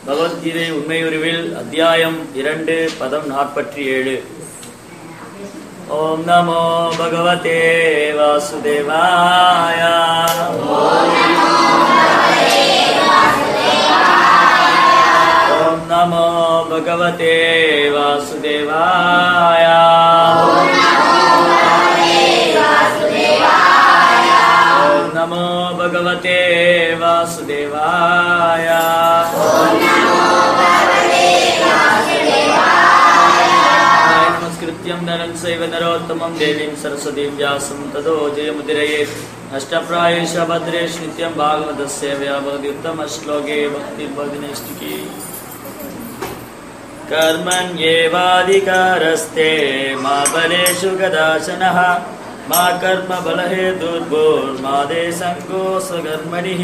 பகவத்கீதை உண்மையுருவில் அத்தியாயம் 2 பதம் 47. ஓம் நமோ பகவதே வாசுதேவாய. ஓம் நமோ பகவதே வாசுதேவாய. ஓம் நமோ பகவதே வாசுதேவாய. नमस्कृत्यं नरं चैव नरोत्तमं देवीं सरस्वतीं व्यासं ततो जयमुदीरयेत्. अष्टप्रायेष भद्रेश नित्यं भागवतस्य व्याभवद्युक्तम् श्लोके भक्तिर्भगिनीष्टिकी. कर्मण्येवाधिकारस्ते मा बलेषु कदाचनः मा कर्मबलहेतुर्भूर्मा देशङ्को स्वकर्मणिः.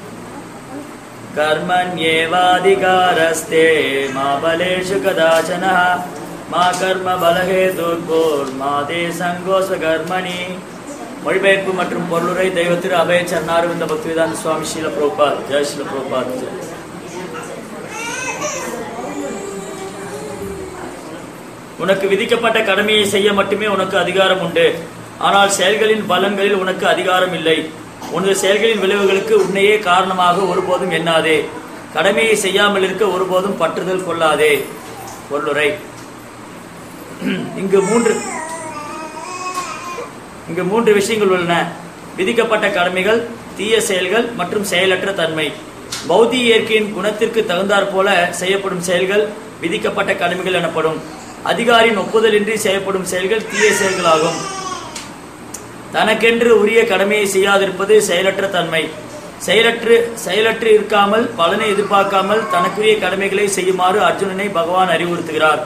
कर्मण्येवाधिकारस्ते मा बलेषु कदाचनः மா கர்ம பலஹேதுர்பூர் மாதே சங்கோச கர்மணி. மொழிபெயர்ப்பு மற்றும் பொருளுரை தெய்வ திரு அபய சரணாரவிந்த பக்திவேதாந்த சுவாமி ஸ்ரீல பிரபுபாத். ஜெய் ஸ்ரீல பிரபுபாத் ஜெய். உனக்கு விதிக்கப்பட்ட கடமையை செய்ய மட்டுமே உனக்கு அதிகாரம் உண்டு. ஆனால் செயல்களின் பலன்களில் உனக்கு அதிகாரம் இல்லை. உனது செயல்களின் விளைவுகளுக்கு உன்னையே காரணமாக ஒருபோதும் எண்ணாதே. கடமையை செய்யாமல் இருக்க ஒருபோதும் பற்றுதல் கொள்ளாதே. பொருளுரை. இங்கு மூன்று விஷயங்கள் உள்ளன. விதிக்கப்பட்ட கடமைகள், தீய செயல்கள் மற்றும் செயலற்ற தன்மை. பௌதிக இயற்கையின் குணத்திற்கு தகுந்தாற் போல செய்யப்படும் செயல்கள் விதிக்கப்பட்ட கடமைகள் எனப்படும். அதிகாரியின் ஒப்புதலின்றி செய்யப்படும் செயல்கள் தீய செயல்களாகும். தனக்கென்று உரிய கடமையை செய்யாதிருப்பது செயலற்ற தன்மை. செயலற்று இருக்காமல் பலனை எதிர்பார்க்காமல் தனக்குரிய கடமைகளை செய்யுமாறு அர்ஜுனனை பகவான் அறிவுறுத்துகிறார்.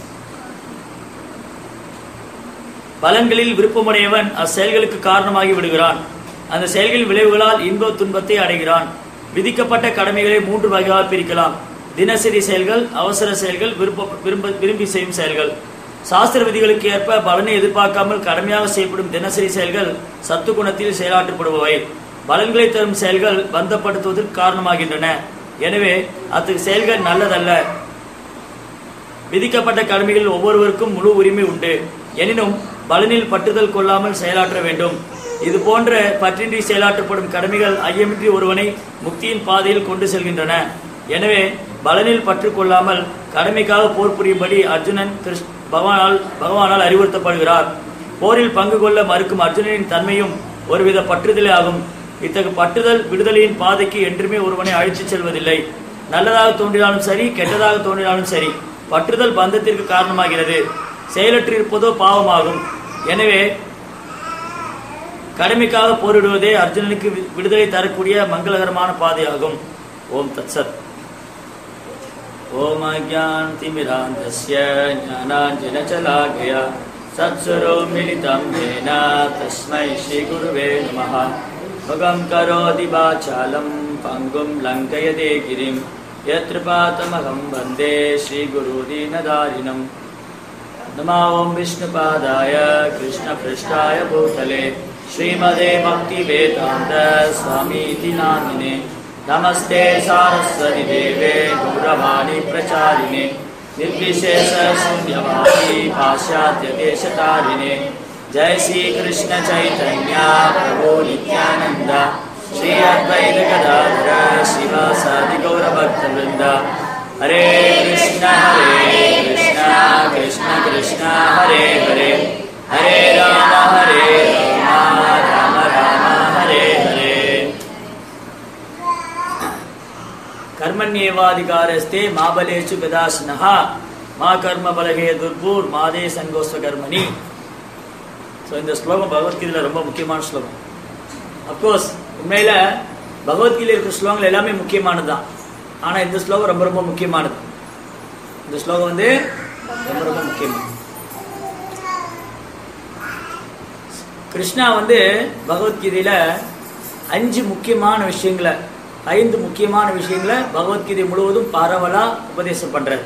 பலன்களில் விருப்பமுடையவன் அச்செயல்களுக்கு காரணமாகி விடுகிறான். அந்த செயல்களின் விளைவுகளால் இன்ப துன்பத்தை அடைகிறான். விதிக்கப்பட்ட கடமைகளை 3 வகையாக பிரிக்கலாம். தினசரி செயல்கள், அவசர செயல்கள், விரும்பி செய்யும் செயல்கள். சாஸ்திர விதிகளுக்கு ஏற்ப பலனை எதிர்பார்க்காமல் கடமையாக செய்யப்படும் தினசரி செயல்கள் சத்து குணத்தில் செயலாற்றப்படுபவை. பலன்களை தரும் செயல்கள் பந்தப்படுத்துவதற்கு காரணமாகின்றன. எனவே அத்தகைய செயல்கள் நல்லதல்ல. விதிக்கப்பட்ட கடமைகளில் ஒவ்வொருவருக்கும் முழு உரிமை உண்டு. எனினும் பலனில் பற்றுதல் கொள்ளாமல் செயலாற்ற வேண்டும். இது போன்ற பற்றின்றி செயலாற்றப்படும் கடமைகள் ஐயமின்றி ஒருவனை முக்தியின் பாதையில் கொண்டு செல்கின்றன. எனவே பலனில் பற்று கொள்ளாமல் கடமைக்காக போர் புரியும்படி அர்ஜுனன் பகவானால் அறிவுறுத்தப்படுகிறார். போரில் பங்கு கொள்ள மறுக்கும் அர்ஜுனனின் தன்மையும் ஒருவித பற்றுதலே ஆகும். இத்தகைய பற்றுதல் விடுதலையின் பாதைக்கு என்றுமே ஒருவனை அழைத்துச் செல்வதில்லை. நல்லதாக தோன்றினாலும் சரி, கெட்டதாக தோன்றினாலும் சரி, பற்றுதல் பந்தத்திற்கு காரணமாகிறது. செயலற்று இருப்பதோ பாவமாகும். எனவே கடமைக்காக போரிடுவதே அர்ஜுனனுக்கு விடுதலை தரக்கூடிய மங்களகரமான பாதையாகும். ஓம் தத்சத். ஓம் அஜ்ஞானதிமிராந்தஸ்ய ஞானாஞ்சனசலாகயா சத்ஸ்வரூபம் மிலிதம் ஏன தஸ்மை ஸ்ரீ குருவே நமः. பகம் கரோதி வாசாலம் பங்கும் லங்கயதே கிரிம் யத்ருபாதமகம் வந்தே ஸ்ரீ குரு தீனதாரிணம். नमो ओं विष्णुपादाय कृष्णपृष्ठाय भूतले श्रीमदे भक्तिवेदान्त स्वामीति नामिने. नमस्ते सारस्वती देवे गौरवाणी प्रचारिणे निर्विशेष शून्यवादी पाश्चात्य देशतारिणे. जय श्री कृष्ण चैतन्य प्रभु नित्यानंद श्री अद्वैत गदाधर शिवासादि गौरभक्तवृंद. हरे कृष्ण कृष्ण कृष्ण हरे हरे हरे राम राम हरे हरे. कर्मण्येवाधिकारस्ते मा बलेषु कदाचनः मा कर्म बलहेतुर्भूர் மாதே சங்கோஸ்வ கர்மணி. ஸோ இந்த ஸ்லோகம் பகவத்கீதையில் ரொம்ப முக்கியமான ஸ்லோகம். அப்கோர்ஸ் உண்மையில பகவத்கீதையில் இருக்கிற ஸ்லோகங்கள் எல்லாமே முக்கியமானது தான். ஆனால் இந்த ஸ்லோகம் ரொம்ப ரொம்ப முக்கியமானது. இந்த ஸ்லோகம் வந்து ரொம்ப ரொம்ப முக்கியமானது. கிருஷ்ணா வந்து பகவத்கீதையில 5 முக்கியமான விஷயங்களை பகவத்கீதை முழுவதும் பரவலா உபதேசம் பண்றாரு.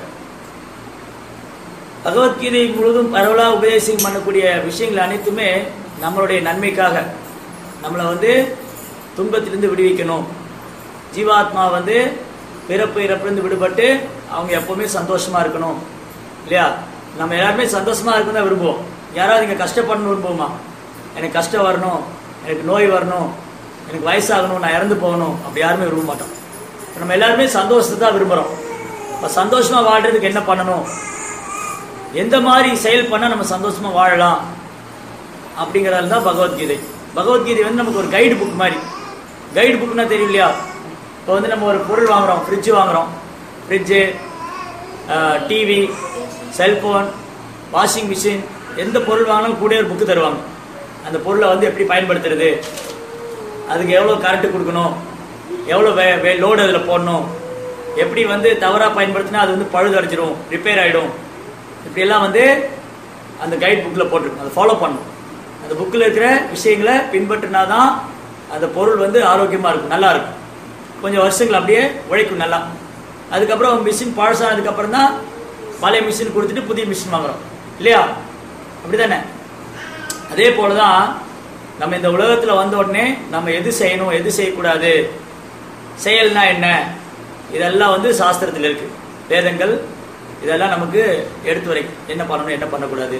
பகவத்கீதை முழுவதும் பரவலா உபதேசம் பண்ணக்கூடிய விஷயங்கள் அனைத்துமே நம்மளுடைய நன்மைக்காக, நம்மளை வந்து துன்பத்திலிருந்து விடுவிக்கணும். ஜீவாத்மா வந்து பிறப்பு இறப்புலேருந்து விடுபட்டு அவங்க எப்பவுமே சந்தோஷமா இருக்கணும் இல்லையா? நம்ம எல்லாருமே சந்தோஷமா இருக்கணும் தான் விரும்புவோம். யாராவது இங்கே கஷ்டப்படணும் விரும்புவோமா? எனக்கு கஷ்டம் வரணும், எனக்கு நோய் வரணும், எனக்கு வயசாகணும், நான் இறந்து போகணும், அப்படி யாருமே விரும்ப மாட்டோம். நம்ம எல்லாருமே சந்தோஷத்தை தான் விரும்புகிறோம். இப்போ சந்தோஷமா வாழ்றதுக்கு என்ன பண்ணணும், எந்த மாதிரி செயல் பண்ணால் நம்ம சந்தோஷமா வாழலாம் அப்படிங்கிறது தான் பகவத்கீதை. பகவத்கீதை வந்து நமக்கு ஒரு கைடு புக் மாதிரி. கைடு புக்னா தெரியும் இல்லையா? இப்போ வந்து நம்ம ஒரு பொருள் வாங்குறோம், ஃப்ரிட்ஜு வாங்குறோம், fridge, TV, cellphone, washing machine, எந்த பொருள் வாங்கினாலும் கூட ஒரு புக்கு தருவாங்க. அந்த பொருளை வந்து எப்படி பயன்படுத்துறது, அதுக்கு எவ்வளோ கரண்ட்டு கொடுக்கணும், எவ்வளோ லோடு அதில் போடணும், எப்படி வந்து தவறாக பயன்படுத்தினா அது வந்து பழுது அடைச்சிடும், ரிப்பேர் ஆகிடும், இப்படியெல்லாம் வந்து அந்த கைட் புக்கில் போட்டிருக்கும். அதை ஃபாலோ பண்ணணும். அந்த புக்கில் இருக்கிற விஷயங்களை பின்பற்றினா தான் அந்த பொருள் வந்து ஆரோக்கியமாக இருக்கும், நல்லா இருக்கும். கொஞ்சம் வருஷங்கள் அப்படியே உழைக்கும் நல்லா. அதுக்கப்புறம் மிஷின் பழசானதுக்கப்புறம் தான் பழைய மிஷின் கொடுத்துட்டு புதிய மிஷின் வாங்குறோம் இல்லையா? அப்படி தானே? அதே போல தான் நம்ம இந்த உலகத்தில் வந்த உடனே நம்ம எது செய்யணும், எது செய்யக்கூடாது, செயல்னா என்ன, இதெல்லாம் வந்து சாஸ்திரத்தில் இருக்கு. வேதங்கள் இதெல்லாம் நமக்கு எடுத்து வரைக்கும் என்ன பண்ணணும், என்ன பண்ணக்கூடாது.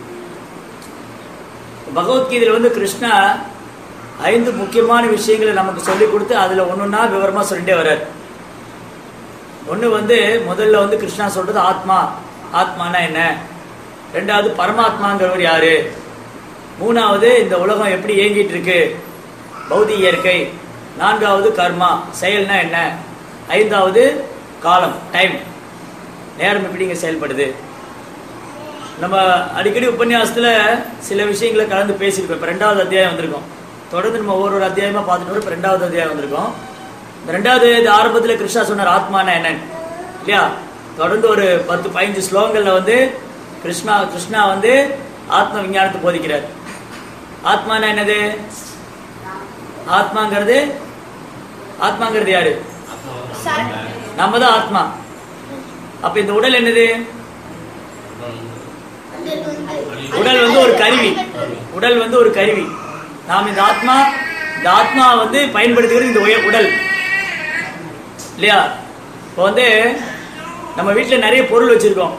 பகவத்கீதையில் வந்து கிருஷ்ணா 5 முக்கியமான விஷயங்களை நமக்கு சொல்லிக் கொடுத்து அதில் ஒன்றுன்னா விவரமாக சொல்லிட்டே வர்றார். ஒன்று வந்து முதல்ல வந்து கிருஷ்ணா சொல்றது ஆத்மா, ஆத்மானா என்ன, ரெண்டாவது பரமாத்மாங்கிறவர் யாரு, மூணாவது இந்த உலகம் எப்படி இயங்கிட்டு இருக்கு, பௌதிக இயற்கை, நான்காவது கர்மா, செயல்னா என்ன, ஐந்தாவது காலம், டைம், நேரம் எப்படிங்க செயல்படுது. நம்ம அடிக்கடி உபன்யாசத்துல சில விஷயங்களை கலந்து பேசியிருக்கோம். இப்போ 2வது அத்தியாயம் வந்திருக்கோம். தொடர்ந்து நம்ம ஒவ்வொரு அத்தியாயமா பார்த்துட்டு வரோம். இப்போ 2வது அத்தியாயம் வந்திருக்கோம். இந்த 2வது ஆரம்பத்தில் கிருஷ்ணா சொன்னார் ஆத்மானா என்னன்னு இல்லையா? தொடர்ந்து ஒரு 10-15 ஸ்லோகங்கள்ல வந்து கிருஷ்ணா வந்து ஆத்ம விஞ்ஞானத்தை போதிக்கிறார். ஆத்மானா என்னது? ஆத்மாங்கிறது யாரு? நம்ம தான் ஆத்மா. அப்ப இந்த உடல் என்னது? உடல் வந்து ஒரு கருவி. உடல் வந்து ஒரு கருவி. நாம் இந்த ஆத்மா வந்து பயன்படுத்துகிறது இந்த உடல் இல்லையா? இப்போ வந்து நம்ம வீட்டில் நிறைய பொருள் வச்சிருக்கோம்.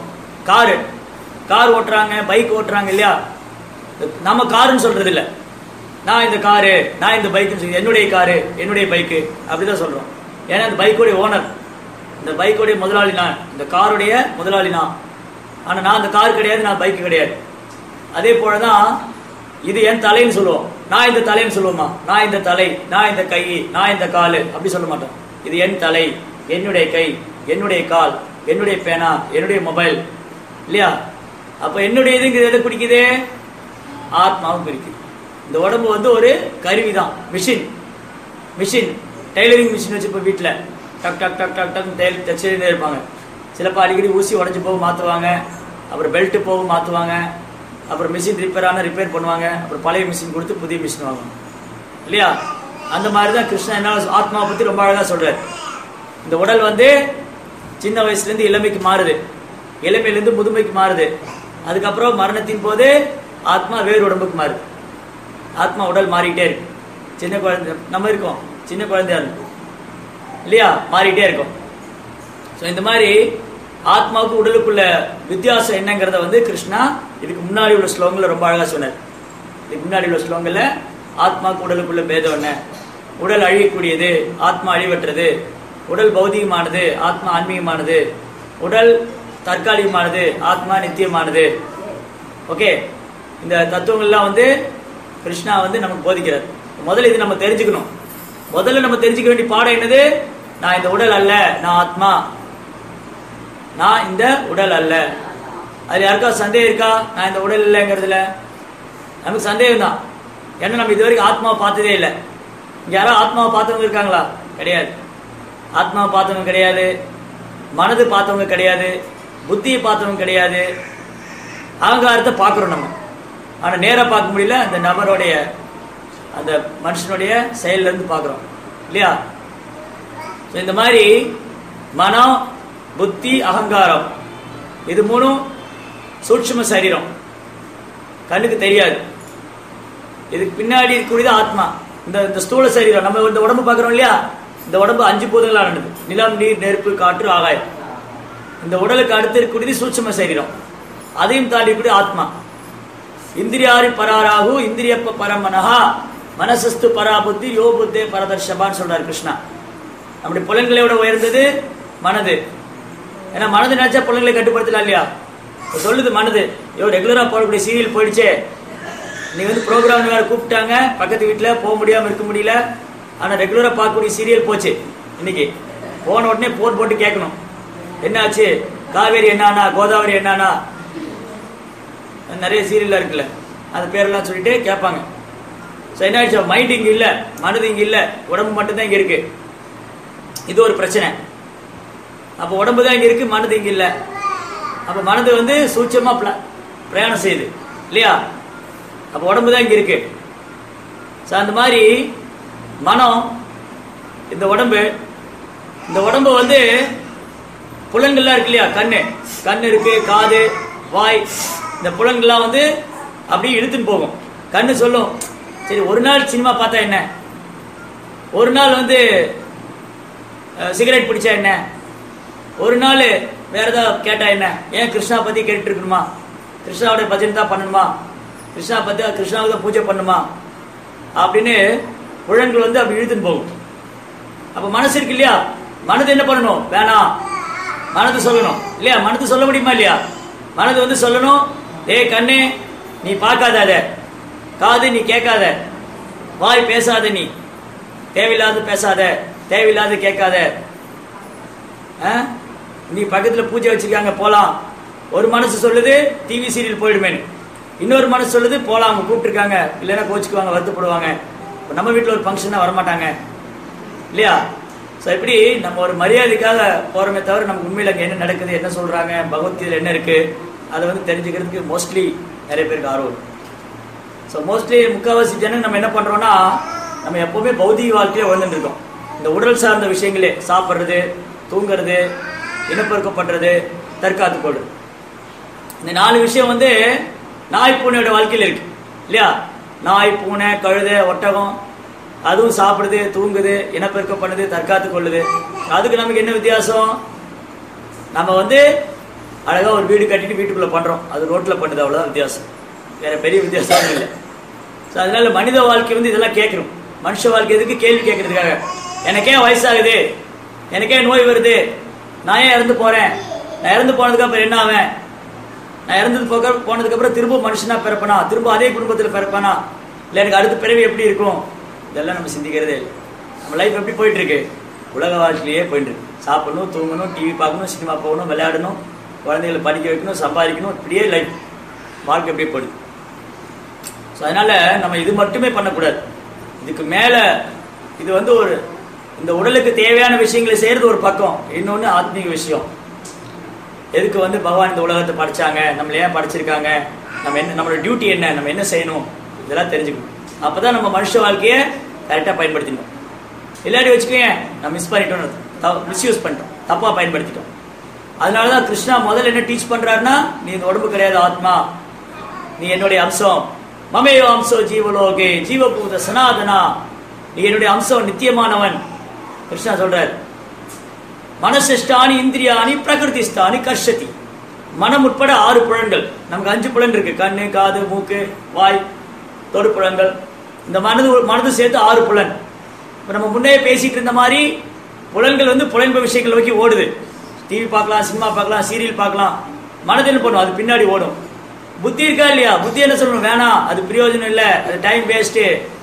கார் ஓட்டுறாங்க, பைக் ஓட்டுறாங்க இல்லையா? நம்ம காருன்னு சொல்றது இல்லை. நான் இந்த காரு, நான் இந்த பைக்கு, என்னுடைய காரு, என்னுடைய பைக்கு அப்படிதான் சொல்றோம். ஏன்னா இந்த பைக்குடைய ஓனர், இந்த பைக்குடைய முதலாளி நான், இந்த காருடைய முதலாளி நான். ஆனா நான் இந்த கார் கிடையாது, நான் பைக்கு கிடையாது. அதே போலதான் இது என் தலைன்னு சொல்லுவோம். நான் இந்த தலைன்னு சொல்லுவோமா? நான் இந்த தலை, நான் இந்த கை, நான் இந்த காலு அப்படி சொல்ல மாட்டோம். இது என் தலை, என்னுடைய கை, என்னுடைய கால், என்னுடைய பேனா, என்னுடைய மொபைல் இல்லையா? அப்ப என்னுடையதுங்கிறது எதை குறிக்குது? ஆத்மாவும் குறிக்குது. இந்த உடம்பு வந்து ஒரு கருவி தான், மிஷின். டெய்லரிங் மிஷின் வச்சு இப்போ வீட்டில் டக் டக் டக் டக் டக் தச்சுட்டே இருப்பாங்க. சிலப்போ அடிக்கடி ஊசி உடஞ்சி போக மாற்றுவாங்க, அப்புறம் பெல்ட்டு போக மாற்றுவாங்க, அப்புறம் மிஷின் ரிப்பேர் பண்ணுவாங்க, அப்புறம் பழைய மிஷின் கொடுத்து புதிய மிஷின் வாங்குவாங்க இல்லையா? அந்த மாதிரி தான் கிருஷ்ணா என்ன ஆத்மாவை பற்றி ரொம்ப அழகாக சொல்றாரு. இந்த உடல் வந்து சின்ன வயசுலேருந்து இளமைக்கு மாறுது, இளமையிலேருந்து முதுமைக்கு மாறுது, அதுக்கப்புறம் மரணத்தின் போது ஆத்மா வேறு உடம்புக்கு மாறுது. ஆத்மா உடல் மாறிட்டே இருக்கு. சின்ன குழந்தை நம்ம இருக்கோம், சின்ன குழந்தையா இருக்கும் இல்லையா? மாறிட்டே இருக்கும். ஸோ இந்த மாதிரி ஆத்மாவுக்கு உடலுக்குள்ள வித்தியாசம் என்னங்கிறத வந்து கிருஷ்ணா இதுக்கு முன்னாடி உள்ள ஸ்லோகங்கள்ல ரொம்ப அழகா சொன்னார். இதுக்கு முன்னாடி உள்ள ஸ்லோகங்கள்ல ஆத்மாவுக்கு உடலுக்குள்ள பேதம் என்ன, உடல் அழியக்கூடியது, ஆத்மா அழிவற்றது, உடல் பௌதிகமானது, ஆத்மா ஆன்மீகமானது, உடல் தற்காலிகமானது, ஆத்மா நித்தியமானது. ஓகே, இந்த தத்துவங்கள்லாம் வந்து கிருஷ்ணா வந்து நமக்கு போதிக்கிறார். முதல்ல இது நம்ம தெரிஞ்சுக்கணும். முதல்ல நம்ம தெரிஞ்சுக்க வேண்டிய பாடம் என்னது? நான் இந்த உடல் அல்ல, நான் ஆத்மா, நான் இந்த உடல் அல்ல. அது யாருக்காவது சந்தேகம் இருக்கா? நான் இந்த உடல் இல்லைங்கிறதுல நமக்கு சந்தேகம் தான். ஏன்னா நம்ம இது வரைக்கும் ஆத்மாவை பார்த்ததே இல்லை. இங்க யாராவது ஆத்மாவை பார்த்தவங்க இருக்காங்களா? கிடையாது. ஆத்மாவை பார்த்தவங்க கிடையாது, மனது பார்த்தவங்க கிடையாது, புத்தியை பார்த்தவங்க கிடையாது. அகங்காரத்தை பார்க்குறோம் நம்ம, ஆனால் நேராக பார்க்க முடியல. அந்த நபருடைய, அந்த மனுஷனுடைய செயல்ல இருந்து பார்க்குறோம் இல்லையா? இந்த மாதிரி மனம், புத்தி, அகங்காரம் இது மூணும் சூட்சும சரீரம், கண்ணுக்கு தெரியாது. இதுக்கு பின்னாடி இருக்கக்கூடியது ஆத்மா. இந்த ஸ்தூல சரீரம், நம்ம இந்த உடம்பு பார்க்குறோம் இல்லையா? இந்த உடம்பு 5 பூதங்களானது. நிலம், நீர், நெருப்பு, காற்று, ஆகாயம். இந்த உடலுக்கு அடுத்து இருக்கக்கூடியது சூட்சும சரீரம். அதையும் தாண்டி கூடிய ஆத்மா. இந்திரியாரி பராராகு இந்திரியப்ப பரமனஹா மனசஸ்து பராபுத்தி யோ புத்தே பரதர்ஷபான்னு சொல்றாரு கிருஷ்ணா. நம்முடைய புலன்களை விட உயர்ந்தது மனது. ஏன்னா மனது நினைச்சா புலன்களை கட்டுப்படுத்தலாம் இல்லையா? சொல்லுது மனது, ரெகுலரா போடக்கூடிய சீரியல் போயிடுச்சே, நீ ப்ரோக்ராம் வேற கூப்பிட்டாங்க, பக்கத்து வீட்டில் போக முடியாம இருக்க முடியல, ஆனா ரெகுலரா பார்க்கக்கூடிய சீரியல் போச்சு. இன்னைக்கு போன உடனே போட்டு கேட்கணும், என்னாச்சு, காவேரி என்னானா, கோதாவரி என்னானா, நிறைய சீரியல் இருக்குல்ல, அது பேரெல்லாம் சொல்லிட்டு கேட்பாங்க. என்ன ஆயிடுச்சு, மைண்ட் இங்க இல்ல, மனது இங்க இல்ல, உடம்பு மட்டும்தான் இங்க இருக்கு. இது ஒரு பிரச்சனை. அப்ப உடம்பு தான் இங்க இருக்கு, மனது இங்க இல்ல. அப்ப மனது சூட்சமா பிரயாணம் செய்யுது இல்லையா? அப்ப உடம்பு தான் இங்க இருக்கு. அந்த மாதிரி மனம், இந்த உடம்பு புலன்கள்லாம் இருக்கு இல்லையா? கண்ணு இருக்கு, காது, வாய், இந்த புலன்கள்லாம் அப்படியே இழுத்துன்னு போகும். கண்ணு சொல்லும், சரி ஒரு நாள் சினிமா பார்த்தா என்ன, ஒரு நாள் சிகரெட் பிடிச்சா என்ன, ஒரு நாள் வேற ஏதாவது கேட்டா என்ன, ஏன் கிருஷ்ணா பத்தி கேட்டு இருக்கணுமா, கிருஷ்ணாவோட பஜனை தான் பண்ணணுமா, கிருஷ்ணாவுக்கு தான் பூஜை பண்ணுமா அப்படின்னு புலன்கள் அப்படி இழுத்துன்னு போகும். அப்ப மனசு இருக்கு இல்லையா? மனது என்ன பண்ணணும்? வேணாம், மனது சொல்லணும் இல்லையா? மனது சொல்ல முடியுமா இல்லையா? மனது சொல்லணும், ஏய் கண்ணே நீ பார்க்காத, அத காது நீ கேட்காத, வாய் பேசாத, நீ தேவையில்லாத பேசாத, தேவையில்லாத கேட்காத, நீ பக்கத்துல பூஜை வச்சிருக்காங்க போலாம். ஒரு மனசு சொல்லுது டிவி சீரியல் போயிடுமே, இன்னொரு மனசு சொல்லுது போலாம், அவங்க கூப்பிட்டுருக்காங்க, இல்லைன்னா கோச்சுக்குவாங்க, வருத்தப்படுவாங்க, நம்ம வீட்டில் ஒரு ஃபங்க்ஷனா வரமாட்டாங்க இல்லையா? இப்படி நம்ம ஒரு மரியாதைக்காக போறோமே தவிர நமக்கு உண்மையில அங்கே என்ன நடக்குது, என்ன சொல்றாங்க, பகவத்கீதையில் என்ன இருக்கு, அதை தெரிஞ்சுக்கிறதுக்கு மோஸ்ட்லி நிறைய பேருக்கு ஆர்வம். மோஸ்ட்லி முக்கால்வாசி ஜனம் நம்ம என்ன பண்றோம்னா, நம்ம எப்பவுமே பௌதிக வாழ்க்கையில வாழ்ந்துட்டு இருக்கோம். இந்த உடல் சார்ந்த விஷயங்களே, சாப்பிட்றது, தூங்குறது, இனப்பெருக்கம் பண்றது, தற்காத்து கொள்றது, இந்த 4 விஷயம் நாய் பூனையோட வாழ்க்கையில இருக்கு இல்லையா? நாய், பூனை, கழுதை, ஒட்டகம், அதுவும் சாப்பிடுது, தூங்குது, இனப்பெருக்கம் பண்ணுது, தற்காத்து கொள்ளுது. அதுக்கு நமக்கு என்ன வித்தியாசம்? நம்ம அழகா ஒரு வீடு கட்டிட்டு வீட்டுக்குள்ள பண்றோம், அது ரோட்ல பண்ணுது, அவ்வளவுதான் வித்தியாசம், வேற பெரிய வித்தியாசம் இல்லை. அதனால மனித வாழ்க்கை இதெல்லாம் கேட்கணும். மனுஷ வாழ்க்கை எதுக்கு? கேள்வி கேட்கறதுக்காக. எனக்கே வயசாகுது, எனக்கே நோய் வருது, நான் ஏன் இறந்து போறேன், நான் இறந்து போனதுக்கு அப்புறம் என்ன ஆவேன், நான் இறந்து போனதுக்கு அப்புறம் திரும்ப மனுஷனா பிறப்பனா, திரும்ப அதே குடும்பத்தில் பிறப்பானா, இல்லை எனக்கு அடுத்த பிறவி எப்படி இருக்கும், இதெல்லாம் நம்ம சிந்திக்கிறதே இல்லை. நம்ம லைஃப் எப்படி போயிட்டு இருக்கு? உலக வாழ்க்கையிலேயே போயிட்டு இருக்கு. சாப்பிடணும், தூங்கணும், டிவி பார்க்கணும், சினிமா போகணும், விளையாடணும், குழந்தைகளை படிக்க வைக்கணும், சம்பாதிக்கணும், இப்படியே லைஃப் வாழ்க்கை எப்படியே போடுது. அதனால நம்ம இது மட்டுமே பண்ணக்கூடாது. இதுக்கு மேல இது ஒரு இந்த உடலுக்கு தேவையான விஷயங்களை செய்யறது ஒரு பக்கம், இன்னொன்னு ஆத்மீக விஷயம். எதுக்கு பகவான் இந்த உலகத்தை படைச்சாங்க, நம்மள ஏன் படைச்சிருக்காங்க, நம்ம என்ன, நம்மளோட டியூட்டி என்ன, நம்ம என்ன செய்யணும், இதெல்லாம் தெரிஞ்சுக்கணும். அப்பதான் நம்ம மனுஷ வாழ்க்கையை கரெக்டா பயன்படுத்திக்கணும். இல்லாட்டி வச்சுக்கோங்க, நம்ம மிஸ் பண்ணிட்டோம், மிஸ்யூஸ் பண்ணிட்டோம், தப்பா பயன்படுத்திட்டோம். அதனாலதான் கிருஷ்ணா முதல்ல என்ன டீச் பண்றாருன்னா, நீ இந்த உடம்பு கிடையாது, ஆத்மா, நீ என்னுடைய அம்சம், மமேயோ அம்சோ ஜீவலோகே ஜீவபூத சனாதனா, நீ என்னுடைய அம்சம், நித்தியமானவன். கிருஷ்ணா சொல்றார், மனசிஷ்டானி இந்திரியானி பிரகிருதிஸ்தானி கர்ஷதி. மனம் உட்பட 6 புலன்கள், நமக்கு 5 புலன் இருக்கு, கண்ணு, காது, மூக்கு, வாய், தொடு புலன்கள். இந்த மனது சேர்த்து 6 புலன். இப்ப நம்ம முன்னே பேசிட்டு இருந்த மாதிரி புலன்கள் புலன்ப விஷயங்கள் நோக்கி ஓடுது. டிவி பார்க்கலாம், சினிமா பார்க்கலாம், சீரியல் பார்க்கலாம், மனது என்ன பண்ணும், அது பின்னாடி ஓடும். புத்தி இருக்கா இல்லையா? புத்தி என்ன சொல்லணும், வேணாம், அது பிரயோஜனம் இல்லை, அது டைம் வேஸ்ட்.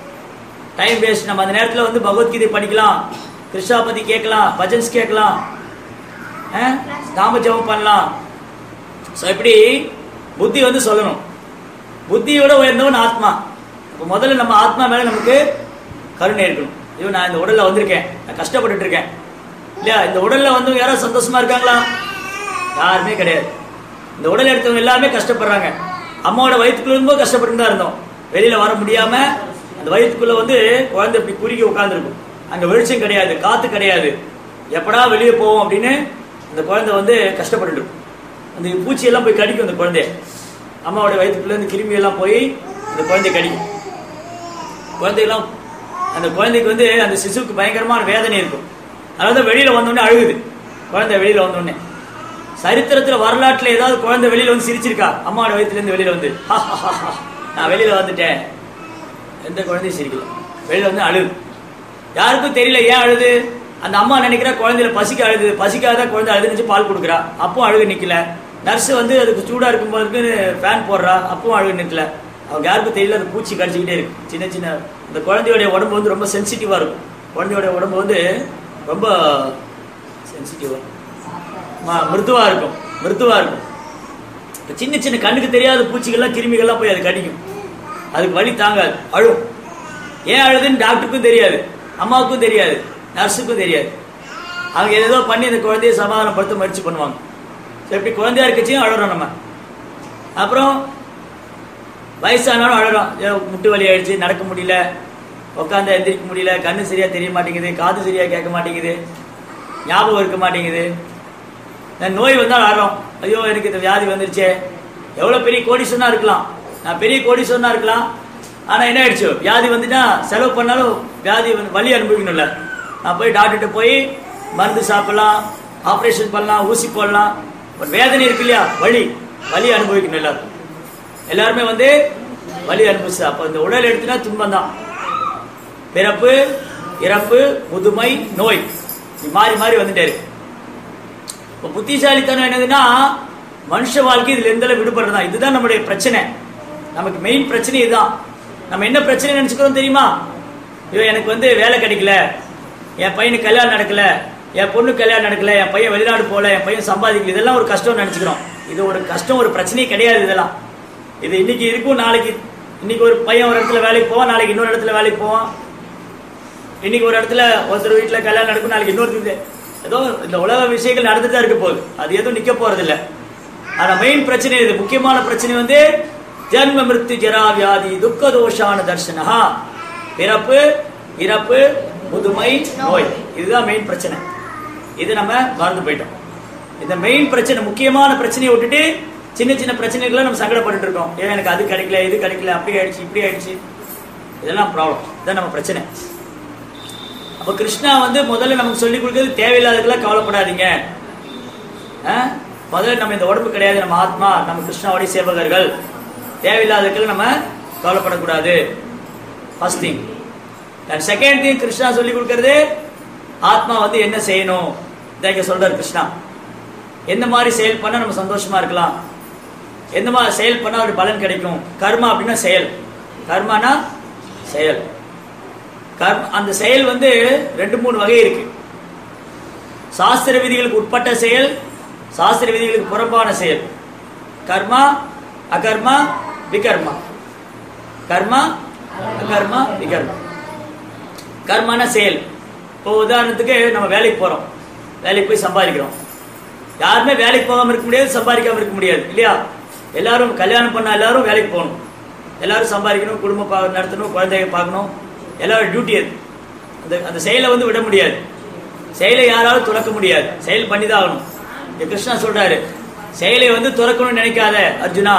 நம்ம அந்த நேரத்தில் பகவத்கீதை படிக்கலாம், கிருஷ்ணா பத்தி கேட்கலாம், பஜன்ஸ் கேட்கலாம், நாம ஜெபம் பண்ணலாம். இப்படி புத்தி சொல்லணும். புத்தியோட உயர்ந்தவன் ஆத்மா. இப்போ முதல்ல நம்ம ஆத்மா மேல நமக்கு கருணை இருக்கணும். ஐயோ, நான் இந்த உடல்ல வந்திருக்கேன், நான் கஷ்டப்பட்டு இருக்கேன் இல்லையா? இந்த உடல்ல யாராவது சந்தோஷமா இருக்காங்களா? யாருமே கிடையாது. இந்த உடல் எடுத்தவங்க எல்லாமே கஷ்டப்படுறாங்க. அம்மாவோட வயிற்றுக்குள்ள இருக்கும்போது கஷ்டப்பட்டு தான் இருந்தோம். வெளியில வர முடியாம அந்த வயிற்றுக்குள்ள குழந்தை இப்படி குறுகி உட்கார்ந்துருக்கும். அங்க வெளிச்சம் கிடையாது, காத்து கிடையாது, எப்படா வெளியே போவோம் அப்படின்னு அந்த குழந்தை கஷ்டப்பட்டு அந்த பூச்சியெல்லாம் போய் கடிக்கும். அந்த குழந்தைய அம்மாவோட வயிற்றுக்குள்ள இருந்து கிருமி எல்லாம் போய் அந்த குழந்தைய கடிக்கும். குழந்தையெல்லாம் அந்த குழந்தைக்கு வந்து அந்த சிசுவுக்கு பயங்கரமான வேதனை இருக்கும். அதாவது வெளியில வந்தோடனே அழுகுது. குழந்தை வெளியில வந்தோடனே சரித்திரத்துல வரலாற்றுல ஏதாவது குழந்தை வெளியில வந்து சிரிச்சிருக்கா? அம்மாவோட வயிற்றுல இருந்து வெளியில வந்து நான் வெளியில வந்துட்டேன், எந்த குழந்தையும் சிரிக்கல. வெளியில வந்து அழுது. யாருக்கும் தெரியல ஏன் அழுது. அந்த அம்மா நினைக்கிறா குழந்தையில பசிக்க அழுது, பசிக்காத குழந்தை அழுதுன்னு பால் கொடுக்குறா, அப்பவும் அழுகு நிக்கல. நர்ஸ் வந்து அதுக்கு சூடா இருக்கும் போதுக்கு ஃபேன் போடுறா, அப்பவும் அழுகு நிக்கல. அவங்க யாருக்கும் தெரியல, அது பூச்சி கடிச்சிக்கிட்டே இருக்கு. சின்ன சின்ன இந்த குழந்தையோடைய உடம்பு வந்து ரொம்ப சென்சிட்டிவா இருக்கும். குழந்தையோட உடம்பு வந்து ரொம்ப சென்சிட்டிவா மிருதுவா இருக்கும். சின்ன சின்ன கண்ணுக்கு தெரியாத பூச்சிகள்லாம் கிருமிகள்லாம் போய் அது கடிக்கும். அதுக்கு வலி தாங்காது, அழும். ஏன் அழுதுன்னு டாக்டருக்கும் தெரியாது, அம்மாவுக்கும் தெரியாது, நர்ஸுக்கும் தெரியாது. அவங்க ஏதோ பண்ணி அந்த குழந்தைய சமாதானப்படுத்த முயற்சி பண்ணுவாங்க. எப்படி குழந்தையா இருக்கச்சியும் அழுறோம் நம்ம. அப்புறம் வயசானாலும் அழுறோம். முட்டு வலி ஆயிடுச்சு, நடக்க முடியல, உட்காந்து எந்திரிக்க முடியல, கண்ணு சரியா தெரிய மாட்டேங்குது, காது சரியா கேட்க மாட்டேங்குது, ஞாபகம் இருக்க மாட்டேங்குது. நோய் வந்தாலும் அழுறோம், ஐயோ எனக்கு இந்த வியாதி வந்துருச்சே. எவ்வளவு பெரிய கோடீஸ்வரனா இருக்கலாம், நான் பெரிய கோடீஸ்வரனா இருக்கலாம், ஆனா என்ன ஆயிடுச்சு, வியாதி வந்துட்டா செலவு பண்ணாலும் வியாதி வலி அனுபவிக்கணும்ல. நான் போய் டாக்டர்கிட்ட போய் மருந்து சாப்பிடலாம், ஆப்ரேஷன் பண்ணலாம், ஊசி போடலாம், வேதனை இருக்கு இல்லையா, வலி அனுபவிக்கணும். எல்லாருமே வந்து வலி அனுபவிச்சு. அப்ப இந்த உடல் எடுத்துனா துன்பம் தான். பிறப்பு, இறப்பு, முதுமை, நோய் மாறி மாறி வந்துட்டே இருக்கு. இப்ப புத்திசாலித்தனம் என்னதுன்னா மனுஷ வாழ்க்கை இதுல எந்த விடுபடுறதா. இதுதான் நம்முடைய பிரச்சனை. நமக்கு மெயின் பிரச்சனை இதுதான். நம்ம என்ன பிரச்சனை நினைச்சுக்கிறோம் தெரியுமா? ஐயோ எனக்கு வந்து வேலை கிடைக்கல, என் பையனுக்கு கல்யாணம் நடக்கல, என் பொண்ணு கல்யாணம் நடக்கல, என் பையன் வெளிநாடு போல, என் பையன் சம்பாதிக்கல, இதெல்லாம் ஒரு கஷ்டம் நினைச்சுக்கிறோம். இது ஒரு கஷ்டம், ஒரு பிரச்சனையே கிடையாது. இதெல்லாம் இது இன்னைக்கு இருக்கும், நாளைக்கு. இன்னைக்கு ஒரு பையன் ஒரு இடத்துல வேலைக்கு போவான், நாளைக்கு இன்னொரு இடத்துல வேலைக்கு போவான். இன்னைக்கு ஒரு இடத்துல ஒருத்தர் வீட்டுல கல்யாணம் நடக்கும், நாளைக்கு இன்னொரு. ஏதோ இந்த உலக விஷயங்கள் நடந்துட்டு தான் இருக்க போகுது, அது எதுவும் நிக்க போறது இல்லை. ஆனா மெயின் பிரச்சனை இது, முக்கியமான பிரச்சனை வந்து ஜன்ம மிருத்து ஜரா வியாதி துக்க தோஷான தர்ஷனா. பிறப்பு, இறப்பு, முதுமை, நோய், இதுதான் மெயின் பிரச்சனை. இது நம்ம மறந்து போயிட்டோம். இந்த மெயின் பிரச்சனை, முக்கியமான பிரச்சனையை விட்டுட்டு சின்ன சின்ன பிரச்சனைகளை நம்ம சங்கடப்பட்டு இருக்கோம். ஏன் எனக்கு அது கிடைக்கல, இது கிடைக்கல, அப்படி ஆயிடுச்சு, இப்படி ஆயிடுச்சு, இதெல்லாம் ப்ராப்ளம். இதான் நம்ம பிரச்சனை. அப்ப கிருஷ்ணா வந்து முதல்ல நமக்கு சொல்லிக் கொடுக்கிறது தேவையில்லாததுக்கெல்லாம் கவலைப்படாதீங்க. முதல்ல நம்ம இந்த உடம்பு கிடையாது, நம்ம ஆத்மா, நம்ம கிருஷ்ணாவுடைய சேவகர்கள், தேவையில்லாததுக்கெல்லாம் நம்ம கவலைப்படக்கூடாது. First thing. And second thing, Krishna சொல்லிக் கொடுக்கிறது ஆத்மா வந்து என்ன செய்யணும். இதை சொல்றாரு கிருஷ்ணா. எந்த மாதிரி செயல் பண்ணா நம்ம சந்தோஷமா இருக்கலாம், எந்த மாதிரி செயல் பண்ணா ஒரு பலன் கிடைக்கும். கர்மா அப்படின்னா செயல், கர்மானா செயல். அந்த செயல் வந்து 2-3 வகை இருக்கு. சாஸ்திர விதிகளுக்கு உட்பட்ட செயல், சாஸ்திர விதிகளுக்கு புறம்பான செயல். கர்மா, அகர்மா, விகர்மா. கர்மா, அகர்மா, விகர்மா. கர்மான செயல். இப்போ உதாரணத்துக்கு நம்ம வேலைக்கு போறோம், வேலைக்கு போய் சம்பாதிக்கிறோம். யாருமே வேலைக்கு போகாம இருக்க முடியாது, சம்பாதிக்காம இருக்க முடியாது இல்லையா? எல்லாரும் கல்யாணம் பண்ண எல்லாரும் வேலைக்கு போகணும், எல்லாரும் சம்பாதிக்கணும், குடும்பம் நடத்தணும், குழந்தைய பார்க்கணும், எல்லாரும் டியூட்டி. அது அந்த செயலை வந்து விட முடியாது, செயலை யாராலும் துறக்க முடியாது, செயல் பண்ணிதான் ஆகணும். கிருஷ்ணா சொல்றாரு, செயலை வந்து துறக்கணும்னு நினைக்காத அர்ஜுனா.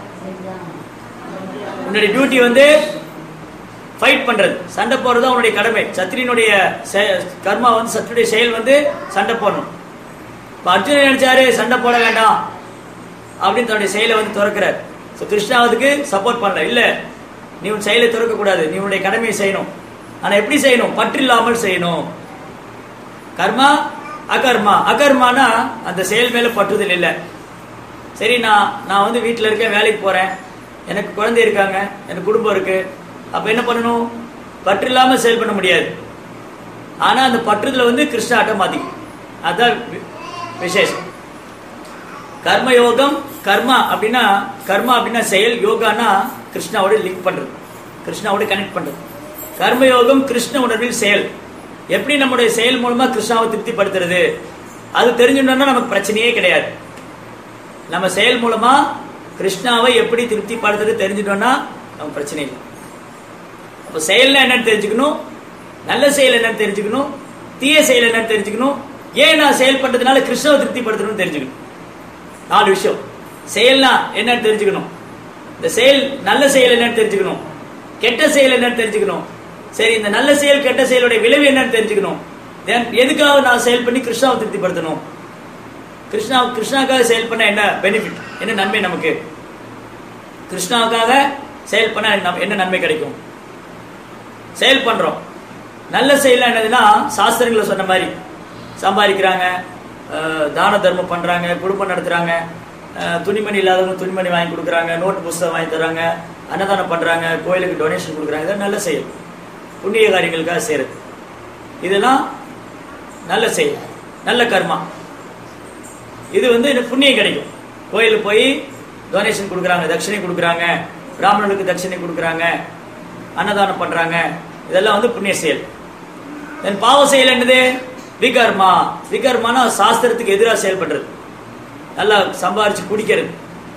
உன்னுடைய டியூட்டி வந்து ஃபைட் பண்றது, சண்டை போடுறது அவனுடைய கடமை. சத்திரியனுடைய கர்மா வந்து, சத்திரிய செயல் வந்து சண்டை போடணும். இப்ப அர்ஜுனன் நினைச்சாரு சண்டை போட வேண்டாம் அப்படின்னு தன்னுடைய செயலை வந்து துறக்கிறார். கிருஷ்ணாவதுக்கு சப்போர்ட் பண்ணல. இல்ல, நீ உன் செயலை துறக்க கூடாது, நீ உன்னுடைய கடமையை செய்யணும். ஆனா எப்படி செய்யணும்? பற்றில்லாமல் செய்யணும். கர்மா, அகர்மா. அகர்மானா அந்த செயல் மேல பற்றுதல் இல்லை. சரி, நான் வந்து வீட்டுல இருக்கேன், வேலைக்கு போறேன், எனக்கு குழந்தை இருக்காங்க, எனக்கு குடும்பம் இருக்கு, அப்ப என்ன பண்ணணும்? பற்று இல்லாம செயல் பண்ண முடியாது. ஆனா அந்த பற்றுதல வந்து கிருஷ்ணா ஆட்டோமேட்டிக். அதான் விசேஷம். கர்மயோகம். கர்மா அப்படின்னா செயல், யோகானா கிருஷ்ணாவோட லிங்க் பண்றது, கிருஷ்ணாவோட கனெக்ட் பண்றது. கர்மயோகம் கிருஷ்ண உணர்வில் செயல். எப்படி நம்முடைய செயல் மூலமா கிருஷ்ணாவை திருப்திப்படுத்துறது, அது தெரிஞ்சுட்டோம்னா நமக்கு பிரச்சனையே கிடையாது. நம்ம செயல் மூலமா கிருஷ்ணாவை எப்படி திருப்திப்படுத்துறது தெரிஞ்சுட்டோம்னா நமக்கு பிரச்சனை இல்லை. அப்ப செயல்னா என்னன்னு தெரிஞ்சுக்கணும், நல்ல செயல் என்னன்னு தெரிஞ்சுக்கணும், தீய செயல் என்னன்னு தெரிஞ்சுக்கணும், ஏன் நான் செயல் பண்றதுனால கிருஷ்ணாவை திருப்திப்படுத்தணும்னு தெரிஞ்சுக்கணும். 4 விஷயம். செயல்னா என்னன்னு தெரிஞ்சுக்கணும், இந்த செயல் நல்ல செயல் என்னன்னு தெரிஞ்சுக்கணும், கெட்ட செயல் என்னன்னு தெரிஞ்சுக்கணும், சரி, இந்த நல்ல செயல் கெட்ட செயலுடைய விளைவு என்னன்னு தெரிஞ்சுக்கணும். எதுக்காக நான் செயல் பண்ணி கிருஷ்ணாவை திருப்திப்படுத்தணும்? கிருஷ்ணாவுக்காக செயல் பண்ண என்ன பெனிஃபிட், என்ன நன்மை நமக்கு? கிருஷ்ணாவுக்காக செயல் பண்ண என்ன நன்மை கிடைக்கும்? செயல் பண்றோம், நல்ல செயல் என்னதுன்னா சாஸ்திரங்களை சொன்ன மாதிரி சம்பாதிக்கிறாங்க, தான தர்மம் பண்றாங்க, குடும்பம் நடத்துறாங்க, துணிமணி இல்லாதவங்க துணிமணி வாங்கி கொடுக்குறாங்க, நோட்டு புஸ்தகம் வாங்கி தர்றாங்க, அன்னதானம் பண்றாங்க, கோயிலுக்கு டொனேஷன் கொடுக்குறாங்க. இதெல்லாம் நல்ல செயல், புண்ணிய காரியங்களுக்காக செய்யறது. இதெல்லாம் நல்ல செயல், நல்ல கர்மா. இது புண்ணியம் கிடைக்கும். கோயிலுக்கு போய் டொனேஷன் கொடுக்குறாங்க, தட்சிணை கொடுக்குறாங்க, பிராமணனுக்கு தட்சிணை கொடுக்குறாங்க, அன்னதானம் பண்றாங்க. இதெல்லாம் புண்ணிய செயல். பாவ செயல் என்னது? விகர்மா. விகர்மானா சாஸ்திரத்துக்கு எதிராக செயல்படுறது. நல்லா சம்பாரிச்சு குடிக்கிறது,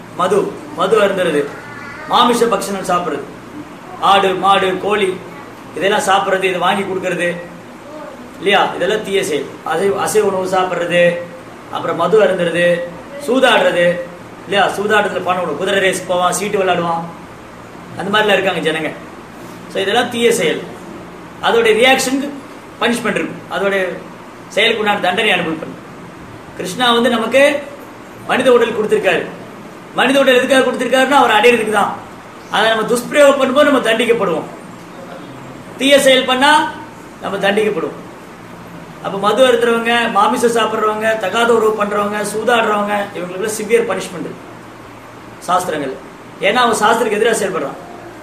மது அருந்துறது, மாமிச பக்ஷணம் சாப்பிடுறது, ஆடு மாடு கோழி இதெல்லாம் சாப்பிட்றது, இதை வாங்கி கொடுக்கறது இல்லையா? இதெல்லாம் தீய செயல். அசைவ உணவு சாப்பிட்றது, அப்புறம் மது அருந்துறது, சூதாடுறது இல்லையா? சூதாடுறதுல பணம் உணவு, குதிரை ரேஸ் போவான், சீட்டு விளையாடுவான், அந்த மாதிரிலாம் இருக்காங்க ஜனங்க. ஸோ இதெல்லாம் தீய செயல். அதோடைய ரியாக்ஷனுக்கு பனிஷ்மெண்ட் இருக்கும், அதோடைய செயலுக்கு உண்டான தண்டனை அனுபவிப்பணும். கிருஷ்ணா நமக்கு மனித உடல் கொடுத்திருக்காரு. மனித உடல் எதுக்காக கொடுத்திருக்காருன்னா அவர் அடையிறதுக்கு தான். அதை நம்ம துஷ்பிரயோகம் பண்ணும்போது நம்ம தண்டிக்கப்படுவோம். தீய செயல் பண்ணா நம்ம தண்டிக்கப்படுவோம். அப்ப மது அருந்துறவங்க, மாமிசம் சாப்பிட்றவங்க, தகாத உறவு பண்றவங்க, சூதாடுறவங்க, இவங்களுக்கு சிவியர் பனிஷ்மெண்ட் சாஸ்திரங்கள். ஏன்னா அவன் சாஸ்திரத்துக்கு எதிராக செயல்படுறான்.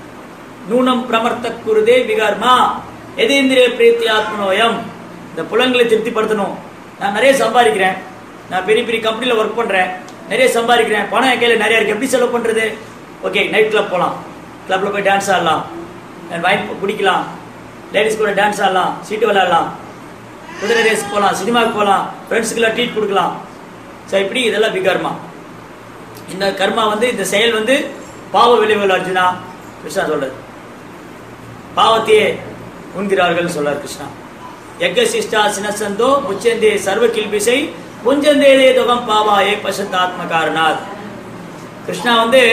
நூனம் பிரமர்த்த குருதே விகார்மா எதேந்திரிய பிரீத்தி ஆத்மனோயம். இந்த புலன்களை திருப்திப்படுத்தணும். நான் நிறைய சம்பாதிக்கிறேன், நான் பெரிய பெரிய கம்பெனியில் ஒர்க் பண்றேன், நிறைய சம்பாதிக்கிறேன், பணம் என் கையில் நிறைய இருக்கு, எப்படி செலவு பண்றது? ஓகே, நைட் கிளப் போகலாம், கிளப்ல போய் டான்ஸ் ஆடலாம், வைன் குடிக்கலாம், லேடிஸ் கூட டான்ஸ் ஆடலாம், சீட்டு விளையாடலாம், குதிரை ரேஸ் போகலாம், சினிமாவுக்கு போகலாம், ஃப்ரெண்ட்ஸுக்கெல்லாம் ட்ரீட் கொடுக்கலாம். ஸோ இப்படி இதெல்லாம் விகர்மா. இந்த கர்மா இந்த செயல் பாவ விளைவுகள். அர்ஜுனா, கிருஷ்ணா சொல்றது பாவத்தையே உண்கிறார்கள் சொல்றார் கிருஷ்ணா. யக்க சிஷ்டா சினசந்தோ முச்சந்தே சர்வ கில்பிசை புஞ்சந்தேதே துகம் பாவாயே பசந்தாத்ம காரணாத். கிருஷ்ணா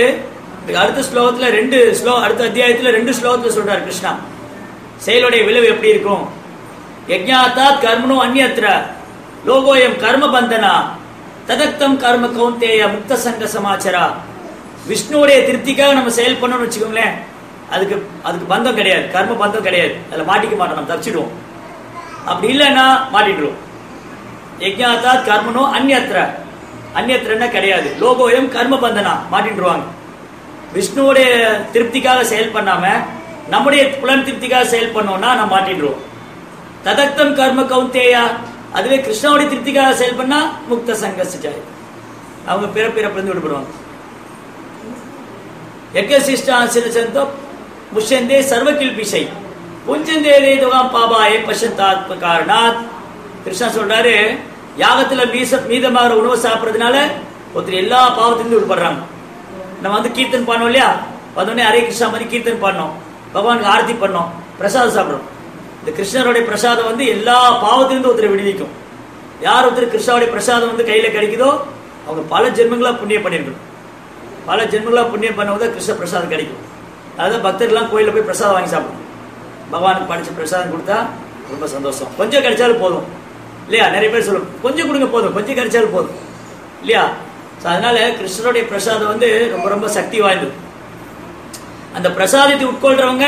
அடுத்த ஸ்லோகத்துல அடுத்த அத்தியாயத்துல 2 ஸ்லோகத்துல சொல்றாரு கிருஷ்ணா செயலுடைய விளைவு எப்படி இருக்கும். யஜ்ஞாத்தாத் கர்மனோ அந்யத்ர லோகோயம் கர்ம பந்தனா ததக்தம் கர்ம கௌந்தேய முக்த சங்க சமாச்சரா. விஷ்ணுவுடைய திருப்திக்காக நம்ம செயல் பண்ணணும்னு வச்சுக்கோங்களேன், அதுக்கு பந்தம் கிடையாது, கர்ம பந்தம் கிடையாது, அதுல மாட்டிக்க மாட்டோம், நம்ம தப்பிச்சிடுவோம். அப்படி இல்லைன்னா மாட்டிடுவோம். யஜ்ஞாத்தாத் கர்மனோ அந்யத்ரன்னா கிடையாது, லோகோயம் கர்ம பந்தனா மாட்டிடுவாங்க. விஷ்ணுவுடைய திருப்திக்காக செயல் பண்ணாம நம்முடைய புலன் திருப்திக்காக செயல் பண்ணோம்னா நம்ம மாட்டிடுவோம். ததக்தம் கர்ம கௌந்தேயா, அதுவே கிருஷ்ணாவுடைய திருப்திக்காக செயல் பண்ணா முக்த சங்கஸ்ஜாய், அவங்க பிறப்பிறப்பிலிருந்து விடுபடுவாங்க. யக்கசிஷ்டாசிரசந்தோ முஷந்தே சர்வகில்பிஷை புஞ்சந்தேதே துகாம் பாபாயே பசந்தாத்ம காரணாத். கிருஷ்ணா சொல்றாரு, யாகத்துல மீதமாக உணவு சாப்பிட்றதுனால ஒருத்தர் எல்லா பாவத்திலிருந்து விடுபடுறாங்க. நம்ம கீர்த்தன் பண்ணோம் இல்லையா, வந்தோடனே ஹரே கிருஷ்ணா மாதிரி கீர்த்தன் பண்ணோம், பகவானுக்கு ஆரத்தி பண்ணோம், பிரசாதம் சாப்பிட்றோம். இந்த கிருஷ்ணருடைய பிரசாதம் எல்லா பாவத்திலிருந்து ஒருத்தரை விடுவிக்கும். யார் ஒருத்தர் கிருஷ்ணாவுடைய பிரசாதம் கையில கிடைக்குதோ அவங்க பல ஜென்மங்களா புண்ணியம் பண்ணிருக்கணும். பல ஜென்மங்களா புண்ணியம் பண்ணவங்க கிருஷ்ண பிரசாதம் கிடைக்கும். அதாவது பக்தர்கள்லாம் கோயில போய் பிரசாதம் வாங்கி சாப்பிடணும். பகவானுக்கு படிச்ச பிரசாதம் கொடுத்தா ரொம்ப சந்தோஷம். கொஞ்சம் கிடைச்சாலும் போதும் இல்லையா? நிறைய பேர் சொல்லும் கொஞ்சம் கொடுங்க போதும், கொஞ்சம் கிடைச்சாலும் போதும் இல்லையா? அதனால கிருஷ்ணருடைய பிரசாதம் ரொம்ப ரொம்ப சக்தி வாய்ந்தது. அந்த பிரசாதத்தை உட்கொள்றவங்க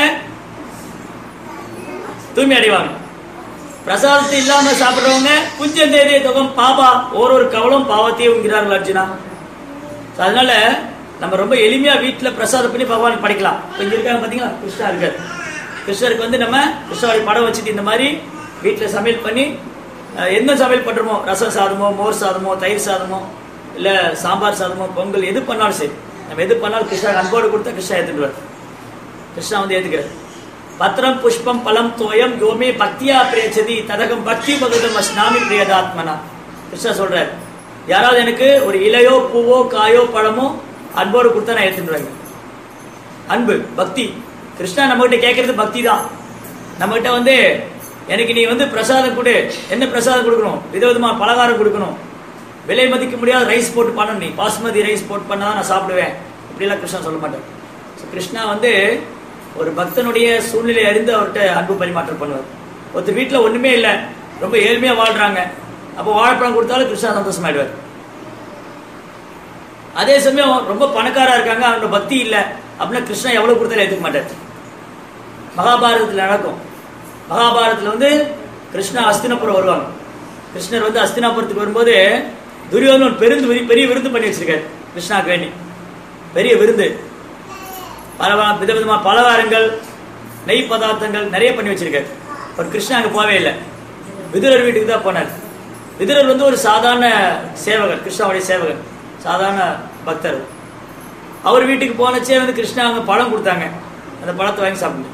தூய்மை அடைவாங்க. பிரசாதத்தை இல்லாம சாப்பிடுறவங்க புஞ்சந்தேதே துகம் பாபா, ஒரு கவலம் பாவத்தையே உண்கிறார்கள் அர்ஜுனா. அதனால நம்ம ரொம்ப எளிமையா வீட்டுல பிரசாதம் பண்ணி பகவானுக்கு படைக்கலாம். இங்க இருக்காங்க பாத்தீங்களா, கிருஷ்ணா இருக்காரு. கிருஷ்ணருக்கு நம்ம கிருஷ்ணாவுடைய படம் வச்சுட்டு இந்த மாதிரி வீட்டுல சமையல் பண்ணி என்ன சமையல் பண்றோமோ, ரசம் சாதமோ, மோர் சாதமோ, தயிர் சாதமோ, இல்ல சாம்பார் சாதமோ, பொங்கல் எது பண்ணாலும் சரி, நம்ம எது பண்ணாலும் கிருஷ்ணா அன்போடு கொடுத்தா கிருஷ்ணா ஏத்துக்கிறார். கிருஷ்ணா ஏத்துக்கிறார். பத்திரம் புஷ்பம் பலம் தோயம் யோமே பக்தியா பிரேச்சதி ததகம் பக்தி பகதம் அஸ்னாமி பிரியதாத்மனா. கிருஷ்ணா சொல்றார், யாராவது எனக்கு ஒரு இலையோ பூவோ காயோ பழமோ அன்போடு கொடுத்தா நான் ஏத்துக்கிறாங்க. அன்பு பக்தி. கிருஷ்ணா நம்ம கிட்ட கேட்கறது பக்தி தான். நம்ம கிட்ட எனக்கு நீ பிரசாதம் கொடு, என்ன பிரசாதம் கொடுக்கணும், விதவிதமா பலகாரம் கொடுக்கணும், விலை மதிக்க முடியாத ரைஸ் போட்டு பண்ணணும், நீ பாஸ்மதி ரைஸ் போட்டு பண்ணாதான் நான் சாப்பிடுவேன், இப்படிலாம் கிருஷ்ணா சொல்ல மாட்டேன். கிருஷ்ணா ஒரு பக்தனுடைய சூழ்நிலை அறிந்து அவர்கிட்ட அன்பு பரிமாற்றம் பண்ணுவார். ஒருத்தர் வீட்டில் ஒண்ணுமே இல்லை, ரொம்ப ஏழ்மையா வாழ்றாங்க, அப்போ வாழைப்பழம் கொடுத்தாலும் கிருஷ்ணா சந்தோஷமாயிடுவார். அதே சமயம் ரொம்ப பணக்காரா இருக்காங்க, அவனோட பக்தி இல்லை அப்படின்னா கிருஷ்ணா எவ்வளவு கொடுத்தாலும் ஏற்றுக்க மாட்டார். மகாபாரதத்தில் நடக்கும். மகாபாரதத்தில் கிருஷ்ணா அஸ்தினாபுரம் வருவாங்க. கிருஷ்ணர் அஸ்தினாபுரத்துக்கு வரும்போது துரியோதனன் பெரிய விருந்து பண்ணி வச்சிருக்காரு கிருஷ்ணாக்கு வேண்டி. பெரிய விருந்து, விதவிதமா பலகாரங்கள், நெய் பதார்த்தங்கள் நிறைய பண்ணி வச்சிருக்காரு. ஒரு கிருஷ்ணா அங்க போவே இல்லை, விதுரர் வீட்டுக்கு தான் போனார். விதுரர் ஒரு சாதாரண சேவகர், கிருஷ்ணாவுடைய சேவகர், சாதாரண பக்தர். அவர் வீட்டுக்கு போனச்சே கிருஷ்ணா அங்க பழம் கொடுத்தாங்க, அந்த பழத்தை வாங்கி சாப்பிடுங்க.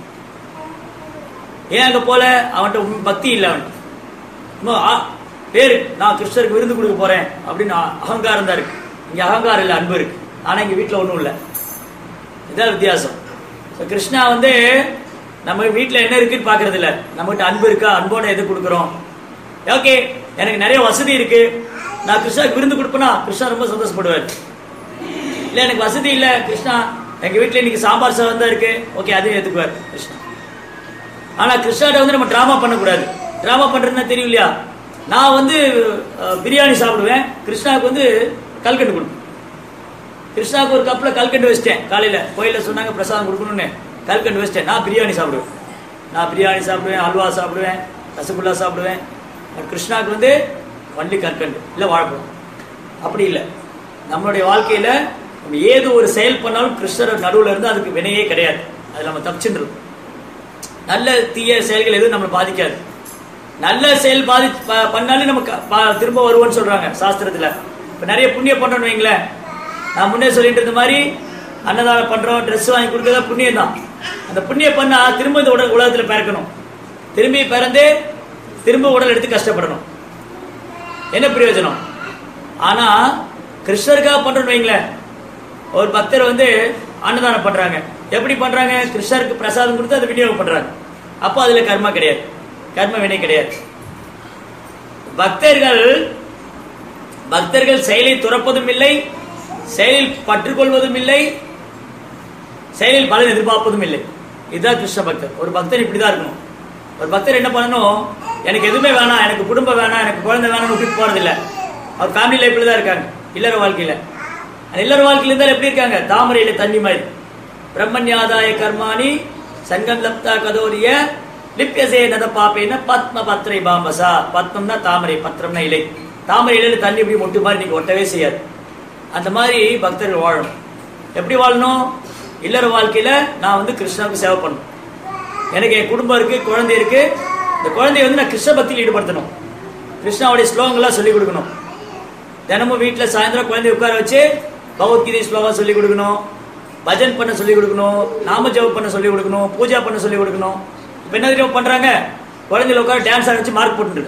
ஏன் அங்க போல? அவன்கிட்ட பக்தி இல்லை. அவன் பேரு நான் கிருஷ்ணருக்கு விருந்து கொடுக்க போறேன் அப்படின்னு அகங்காரம் தான் இருக்கு. இங்க அகங்காரம் இல்லை, அன்பு இருக்கு. ஆனா இங்க வீட்டுல ஒண்ணும் இல்லை. இதான் வித்தியாசம். கிருஷ்ணா நம்ம வீட்டுல என்ன இருக்குன்னு பாக்குறது இல்ல, நம்மகிட்ட அன்பு இருக்கா, அன்போட எது கொடுக்குறோம். ஓகே, எனக்கு நிறைய வசதி இருக்கு, நான் கிருஷ்ணாக்கு விருந்து கொடுப்பேனா கிருஷ்ணா ரொம்ப சந்தோஷப்படுவார். இல்ல எனக்கு வசதி இல்ல கிருஷ்ணா, எங்க வீட்டுல இன்னைக்கு சாம்பார் சாதம் தான் இருக்கு, ஓகே அதையும் ஏத்துக்குவார் கிருஷ்ணா. ஆனா கிருஷ்ணாட்ட நம்ம டிராமா பண்ணக்கூடாது. டிராமா பண்றதுன்னா தெரியும் இல்லையா? நான் பிரியாணி சாப்பிடுவேன், கிருஷ்ணாவுக்கு கல்கண்டு கொடுப்பேன். கிருஷ்ணாவுக்கு ஒரு கப்ல கல்கண்டு வச்சிட்டேன், காலையில கோயில சொன்னாங்க பிரசாதம் கொடுக்கணும்னு கல்கண்டு வச்சிட்டேன். நான் பிரியாணி சாப்பிடுவேன், அல்வா சாப்பிடுவேன், ரசகுல்லா சாப்பிடுவேன். கிருஷ்ணாவுக்கு வள்ளி கற்கண்டு இல்ல வாழைப்பழம். அப்படி இல்லை. நம்மளுடைய வாழ்க்கையில நம்ம ஏது ஒரு செயல் பண்ணாலும் கிருஷ்ணர் நடுவுல இருந்து அதுக்கு வினையே கிடையாது, அது நம்ம தப்பிச்சுட்டு. நல்ல தீய செயல்கள் எதுவும் நம்மளை பாதிக்காது. நல்ல செயல் பண்ணாலே நமக்கு திரும்ப வருவோம்னு சொல்றாங்க சாஸ்திரத்துல. இப்ப நிறைய புண்ணியம் பண்றோம்னு வைங்களேன், நான் முன்னே சொல்லிட்டு இருந்த மாதிரி அன்னதானம் பண்றோம், ட்ரெஸ் வாங்கி கொடுக்கறதா புண்ணியம் தான். அந்த புண்ணியம் பண்ணா திரும்ப இந்த உலகத்துல பிறக்கணும், திரும்பி பிறந்து திரும்ப உடல் எடுத்து கஷ்டப்படணும், என்ன பிரயோஜனம்? ஆனா கிருஷ்ணருக்காக பண்றோம்னு வைங்களேன், ஒரு பக்தர் அன்னதானம் பண்றாங்க, எப்படி பண்றாங்க? கிருஷ்ணருக்கு பிரசாதம் கொடுத்து அதை விநியோகம் பண்றாங்க. அப்போ அதுல கர்மா கிடையாது, கர்ம வினை கிடையாது. பக்தர்கள் செயலை துறப்பதும் இல்லை, செயலில் பற்றுக்கொள்வதும் இல்லை, செயலில் பலன் எதிர்பார்ப்பதும் இல்லை. இதுதான் கிருஷ்ண பக்தர். ஒரு பக்தர் இப்படிதான் இருக்கணும். ஒரு பக்தர் என்ன பண்ணணும்? எனக்கு எதுவுமே வேணாம், எனக்கு குடும்பம் வேணாம், எனக்கு குழந்தை வேணாம்னு விட்டுட்டு போறதில்லை. அவர் ஃபேமிலி லைஃப்ல தான் இருக்காங்க, இல்லற வாழ்க்கையில. இல்லற வாழ்க்கையில இருந்தாலும் எப்படி இருக்காங்க? தாமரையில தண்ணி மாதிரி. பிரம்மண்யாதாய கர்மாணி சங்கம் லப்தா கதோரிய லிப்யசே நத பாப்பேன பத்ம பத்திரை பாம்பசா. பத்மம்னா தாமரை, பத்திரம்னா இலை. தாமரை இலையில தண்ணி எப்படி மொட்டு மாதிரி நீங்க ஒட்டவே செய்யாது. அந்த மாதிரி பக்தர்கள் வாழணும். எப்படி வாழணும்? இல்லற வாழ்க்கையில நான் கிருஷ்ணாவுக்கு சேவை பண்ணணும். எனக்கு என் குடும்பம் இருக்கு, குழந்தை இருக்கு, இந்த குழந்தைய நான் கிருஷ்ண பக்தியில் ஈடுபடுத்தணும். கிருஷ்ணாவுடைய ஸ்லோகங்கள்லாம் சொல்லிக் கொடுக்கணும். தினமும் வீட்டுல சாயந்தரம் குழந்தைய உட்கார வச்சு பகவத்கீதை ஸ்லோகம் சொல்லிக் கொடுக்கணும், பஜன் பண்ண சொல்லிக் கொடுக்கணும், நாம ஜபம் பண்ண சொல்லிக் கொடுக்கணும், பூஜா பண்ண சொல்லிக் கொடுக்கணும். இப்ப என்ன பண்றாங்க? குழந்தைல உட்கார டான்ஸ் ஆடிச்சு மார்க் போட்டு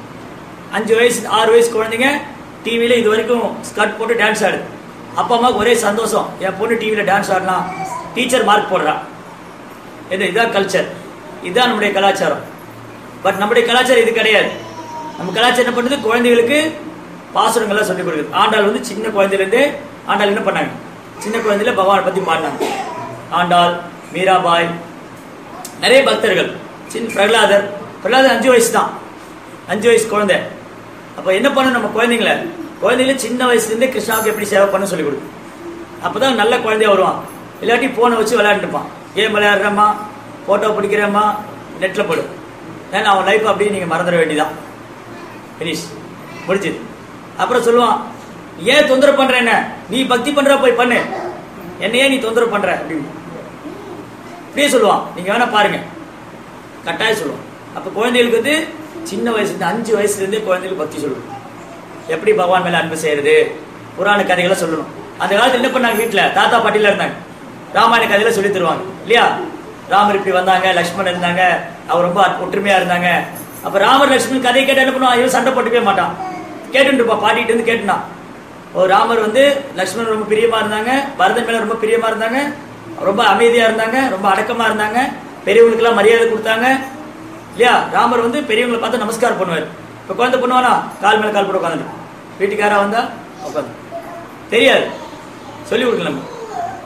5 வயசு 6 வயசு குழந்தைங்க டிவியில இது வரைக்கும் ஸ்கர்ட் போட்டு டான்ஸ் ஆடுது. அப்பா அம்மாவுக்கு ஒரே சந்தோஷம், என் பொண்ணு டிவியில டான்ஸ் ஆடலாம், டீச்சர் மார்க் போடுறா. இதுதான் கல்ச்சர், இதுதான் நம்முடைய கலாச்சாரம். பட் நம்முடைய கலாச்சாரம் இது கிடையாது. நம்ம கலாச்சாரம் என்ன பண்ணுது? குழந்தைகளுக்கு பாசுரங்கள்லாம் சொல்லிக் கொடுக்குது. ஆண்டாள் சின்ன குழந்தையிலேருந்து ஆண்டாள் என்ன பண்ணாங்க? சின்ன குழந்தையில பகவானை பத்தி பாடினாங்க. ஆண்டாள், மீராபாய், நிறைய பக்தர்கள். பிரகலாதர் 5 வயசு தான், 5 வயசு குழந்தை. அப்ப என்ன பண்ணணும்? நம்ம குழந்தைங்கள சின்ன வயசுல இருந்தே கிருஷ்ணாவுக்கு எப்படி சேவை பண்ண சொல்லிக் கொடுக்கும். அப்பதான் நல்ல குழந்தைய வருவான். இல்லாட்டி போனை வச்சு விளையாண்டு இருப்பான். கேம் விளையாடுறம்மா, போட்டோ பிடிக்கிறம்மா, நெட்ல போடும். ஏன்னா அவன் லைஃப் அப்படியே நீங்க மறந்துட வேண்டியதான், பினிஷ், முடிச்சுது. அப்புறம் சொல்லுவான், ஏன் தொந்தரவு பண்ற, என்ன நீ பக்தி பண்ற போய் பண்ணு, என்னையே நீ தொந்தரவு பண்ற அப்படின்னு இப்படியே சொல்லுவான். நீங்க வேணா பாருங்க, கட்டாயம் சொல்லுவான். அப்ப குழந்தைகளுக்கு சின்ன வயசுல 5 வயசுல இருந்தே குழந்தைகளுக்கு பக்தி சொல்லணும். எப்படி பகவான் மேல அன்பு செய்யறது, புராண கதைகளை சொல்லணும். அந்த காலத்துல என்ன பண்ணாங்க? வீட்டுல தாத்தா பாட்டில இருந்தாங்க, ராமாயண கதையில சொல்லி தருவாங்க இல்லையா? ராமர் இப்படி வந்தாங்க, லக்ஷ்மணன் இருந்தாங்க, அவர் ரொம்ப ஒற்றுமையா இருந்தாங்க. அப்ப ராமர் லக்ஷ்மணன் கதையை கேட்டு என்ன பண்ணுவான்? இவன் சண்டை போட்டுக்கவே மாட்டான், கேட்டுட்டு இருப்பான். பாட்டிட்டு இருந்து கேட்டுனா, ராமர் லக்ஷ்மணன் ரொம்ப பிரியமா இருந்தாங்க, பரதன் மேல ரொம்ப பிரியமா இருந்தாங்க, ரொம்ப அமைதியா இருந்தாங்க, ரொம்ப அடக்கமா இருந்தாங்க, பெரியவங்களுக்கு எல்லாம் மரியாதை கொடுத்தாங்க இல்லையா? ராமர் பெரியவங்களை பார்த்து நமஸ்காரம் பண்ணுவார். இப்ப குழந்தை பண்ணுவானா? கால் மேல கால் போட்டு உட்காந்து, வீட்டுக்காரா வந்தா உட்காந்து, தெரியாது, சொல்லி கொடுக்கல.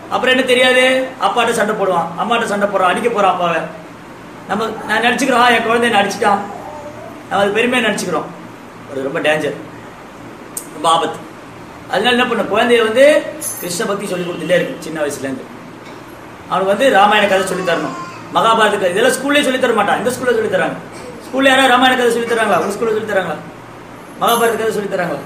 அப்புறம் என்ன தெரியாது, அப்பாட்ட சண்டை போடுவான், அம்மாட்ட சண்டை போடுறான், அடிக்க போறான் அப்பாவை. நான் நினச்சிக்கிறோம் என் குழந்தைய நான் அடிச்சுட்டான், நம்ம அது பெருமையாக நினச்சிக்கிறோம். அது ரொம்ப டேஞ்சர், ரொம்ப ஆபத்து. அதனால என்ன பண்ண, குழந்தைய வந்து கிருஷ்ண பக்தி சொல்லி கொடுத்துட்டே இருக்கு சின்ன வயசுலேருந்து. அவனுக்கு வந்து ராமாயண கதை சொல்லி தரணும், மகாபாரத கதை, இதெல்லாம் ஸ்கூல்லேயே சொல்லி தர மாட்டான். இந்த ஸ்கூல்ல சொல்லி தராங்க. ஸ்கூல்ல யாராவது ராமாயண கதை சொல்லி தராங்களா? ஒரு ஸ்கூல்ல சொல்லி தராங்களா? மகாபாரத கதை சொல்லி தராங்களா?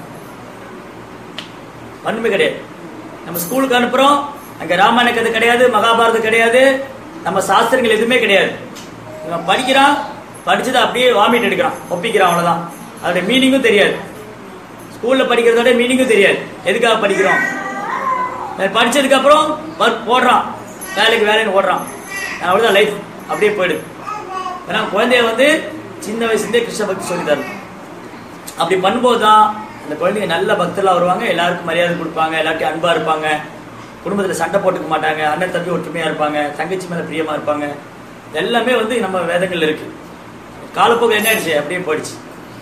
ஒண்ணுமே கிடையாது. நம்ம ஸ்கூலுக்கு அனுப்புறோம், அங்க ராமாயண கதை கிடையாது, மகாபாரதம் கிடையாது, நம்ம சாஸ்திரங்கள் எதுவுமே கிடையாது. இவன் படிக்கிறான், படிச்சதை அப்படியே வாமிட் எடுக்கிறான், ஒப்பிக்கிறான், அவ்வளவுதான். அதோட மீனிங்கும் தெரியாது. ஸ்கூல்ல படிக்கிறதோட மீனிங்கும் தெரியாது, எதுக்காக படிக்கிறோம். படிச்சதுக்கு அப்புறம் போடுறான், வேலைன்னு ஓடுறான், அவ்வளவுதான் லைஃப் அப்படியே போயிடுது. ஏன்னா குழந்தைய வந்து சின்ன வயசுலேயே கிருஷ்ண பக்தி சொல்லி தரணும். அப்படி பண்ணும்போது தான் அந்த குழந்தைங்க நல்ல பக்தர்களாக வருவாங்க, எல்லாருக்கும் மரியாதை கொடுப்பாங்க, எல்லாத்தையும் அன்பா இருப்பாங்க, குடும்பத்தில் சண்டை போட்டுக்க மாட்டாங்க, அண்ணன் தம்பி ஒற்றுமையா இருப்பாங்க, தங்கச்சி மேல பிரியமா இருப்பாங்க. எல்லாமே வந்து நம்ம வேதங்கள் இருக்கு. காலப்போக்கு என்ன ஆயிடுச்சு, அப்படியே போயிடுச்சு,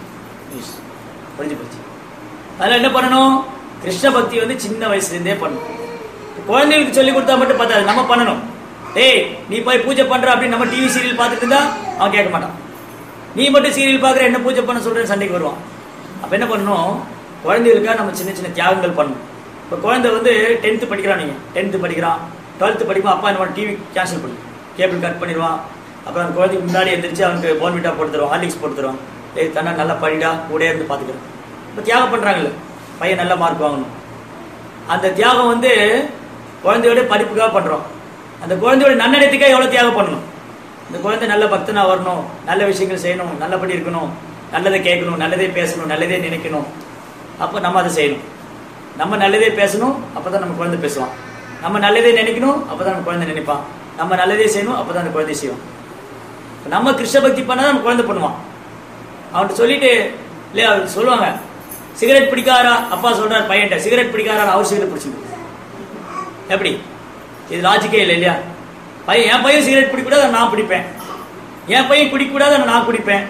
போயிடுச்சு. அதனால என்ன பண்ணணும், கிருஷ்ண பக்தி வந்து சின்ன வயசுல இருந்தே பண்ணணும். குழந்தைகளுக்கு சொல்லி கொடுத்தா மட்டும் பார்த்தாது, நம்ம பண்ணணும். டேய் நீ போய் பூஜை பண்ற அப்படின்னு நம்ம டிவி சீரியல் பார்த்துட்டு இருந்தா அவன் கேட்க மாட்டான். நீ மட்டும் சீரியல் பார்க்குற, என்ன பூஜை பண்ண சொல்றேன்னு சண்டைக்கு வருவான். அப்ப என்ன பண்ணணும், குழந்தைகளுக்காக நம்ம சின்ன சின்ன தியாகங்கள் பண்ணணும். இப்போ குழந்தை வந்து 10th படிக்கிறான், நீங்க 10th படிக்கிறான், 12th படிக்கும், அப்பா என்ன டிவி கேன்சல் பண்ணி கேபிள் கட் பண்ணிடுவான். அப்புறம் அந்த குழந்தைக்கு முன்னாடி எந்திரிச்சு அவனுக்கு போர்ன்விட்டா போட்டு தருவான், ஹார்லிக்ஸ் போட்டு தருவான். ஏய் தன்னா நல்லா படிடா, கூட இருந்து பார்த்துக்கிறேன். இப்போ தியாகம் பண்றாங்கல்ல, பையன் நல்ல மார்க் வாங்கணும். அந்த தியாகம் வந்து குழந்தையோட படிப்புக்காக பண்றோம். அந்த குழந்தையோட நன்னடத்துக்காக எவ்வளவு தியாகம் பண்ணணும். இந்த குழந்தை நல்ல பக்தனா வரணும், நல்ல விஷயங்கள் செய்யணும், நல்லபடி இருக்கணும், நல்லதை கேட்கணும், நல்லதே பேசணும், நல்லதே நினைக்கணும். அப்போ நம்ம அதை செய்யணும். நம்ம நல்லதே பேசணும், அப்பதான் நம்ம குழந்தை பேசுவான். நம்ம நல்லதே நினைக்கணும், அப்பதான் நம்ம குழந்தை நினைப்பான். நம்ம நல்லதே செய்யணும், அப்பதான் அந்த குழந்தை செய்வோம். நம்ம கிருஷ்ண பக்தி பண்ணாதான் நம்ம குழந்தை பண்ணுவான். அவன்கிட்ட சொல்லிட்டு இல்லையா, சொல்லுவாங்க சிகரெட் பிடிக்காரா, அப்பா சொல்றாரு பையன்ட்ட சிகரெட் பிடிக்காரா, அவர் சிகரெட் பிடிச்சிருக்கு. எப்படி, இது லாஜிக்கே இல்லை இல்லையா? என் பையன் சிகரெட் பிடிக்கூடாது, நான் பிடிப்பேன். என் பையன் குடிக்கூடாது, நான் குடிப்பேன்.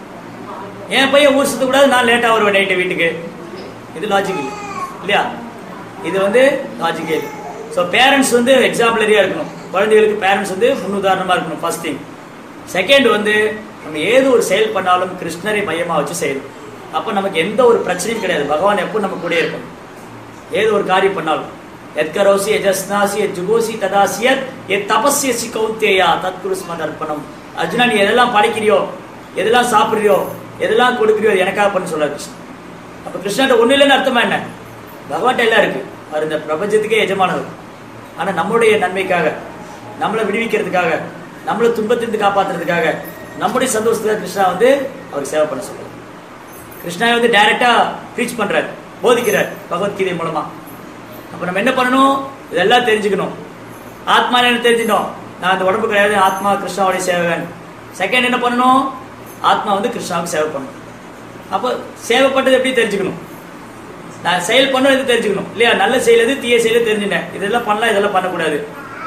என் பையன் ஊர் சுத்த கூடாது, நான் லேட்டா வருவேன் நைட்டு வீட்டுக்கு. இது லாஜிக் இல்லை இல்லையா? இது வந்து லாஜிக்கே இல்லை. ஸோ பேரண்ட்ஸ் வந்து எக்ஸாம்பிளரியா இருக்கணும். குழந்தைகளுக்கு பேரண்ட்ஸ் வந்து முன்னுதாரணமா இருக்கணும், ஃபர்ஸ்ட் திங். செகண்ட் வந்து நம்ம ஏதோ ஒரு செயல் பண்ணாலும் கிருஷ்ணரை மையமா வச்சு செய்யணும். அப்போ நமக்கு எந்த ஒரு பிரச்சனையும் கிடையாது. பகவான் எப்போ நம்ம கூட இருக்கும். ஏதோ ஒரு காரியம் பண்ணாலும் எத்கரோசி எஜஸ்னாசி ஜுகோசி ததாசியத் எத் தபஸ்யசி கௌந்தேயா தத்குரு ஸ்மதர்ப்பணம். அர்ஜுனா நீ எதெல்லாம் படைக்கிறியோ, எதெல்லாம் சாப்பிட்றியோ, எதெல்லாம் கொடுக்குறியோ எனக்காக பண்ண சொல்றாரு கிருஷ்ணன். அப்போ கிருஷ்ணன்ட்ட ஒண்ணு இல்லைன்னு அர்த்தமா என்ன? பகவான்கிட்ட எல்லாம் இருக்கு. அவர் இந்த பிரபஞ்சத்துக்கே எஜமானவர். ஆனா நம்மளுடைய நன்மைக்காக, நம்மளை விடுவிக்கிறதுக்காக, நம்மளை துன்பத்திலிருந்து காப்பாற்றுறதுக்காக, நம்முடைய சந்தோஷத்துக்காக கிருஷ்ணா வந்து அவருக்கு சேவை பண்ண சொல்றாரு. கிருஷ்ணா வந்து டைரக்டா ப்ரீச் பண்றாரு, போதிக்கிறார் பகவத்கீதை மூலமா. அப்ப நம்ம என்ன பண்ணணும், இதெல்லாம் தெரிஞ்சுக்கணும். ஆத்மா என்ன தெரிஞ்சுக்கணும், நான் அந்த உடம்பு கிடையாது, ஆத்மா கிருஷ்ணாவுடைய சேவகன். செகண்ட் என்ன பண்ணணும், ஆத்மா வந்து கிருஷ்ணாவுக்கு சேவை பண்ணணும். அப்போ சேவை பண்றது எப்படி தெரிஞ்சுக்கணும், நான் செயல் பண்ணது தெரிஞ்சுக்கணும் இல்லையா? நல்ல செயலது தீய செயல தெரிஞ்சுட்டேன், இதெல்லாம் பண்ணலாம், இதெல்லாம் பண்ணக்கூடாது.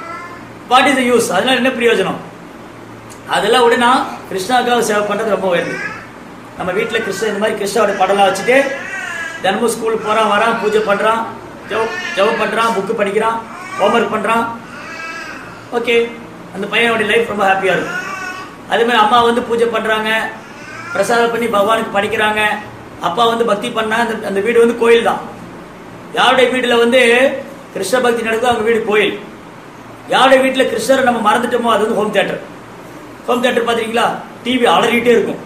வாட் இஸ் த யூஸ், அதெல்லாம் என்ன பிரயோஜனம்? அதெல்லாம் விட நான் கிருஷ்ணாவுக்காக சேவை பண்றது ரொம்ப உயர்ந்து. நம்ம வீட்டில் கிருஷ்ணன் இந்த மாதிரி கிருஷ்ணாவோட படம்லாம் வச்சுட்டு தினமும் ஸ்கூலுக்கு போறான், வரான், பூஜை பண்றான், ஜெபம் பண்றான், புக்கு படிக்கிறான், ஹோம்ஒர்க் பண்றான். ஓகே, அந்த பையனோட லைஃப் ரொம்ப ஹாப்பியா இருக்கும். அதே மாதிரி அம்மா வந்து பூஜை பண்றாங்க, பிரசாதம் பண்ணி பகவானுக்கு படிக்கிறாங்க, அப்பா வந்து பக்தி பண்ணா, அந்த வீடு வந்து கோயில் தான். யாருடைய வீட்டுல வந்து கிருஷ்ண பக்தி நடக்குதோ அவங்க வீடு கோயில். யாருடைய வீட்டுல கிருஷ்ணரை நம்ம மறந்துட்டோமோ அது வந்து ஹோம் தியேட்டர். ஹோம் தியேட்டர் பாத்தீங்களா, டிவி அலறிட்டே இருக்கும்,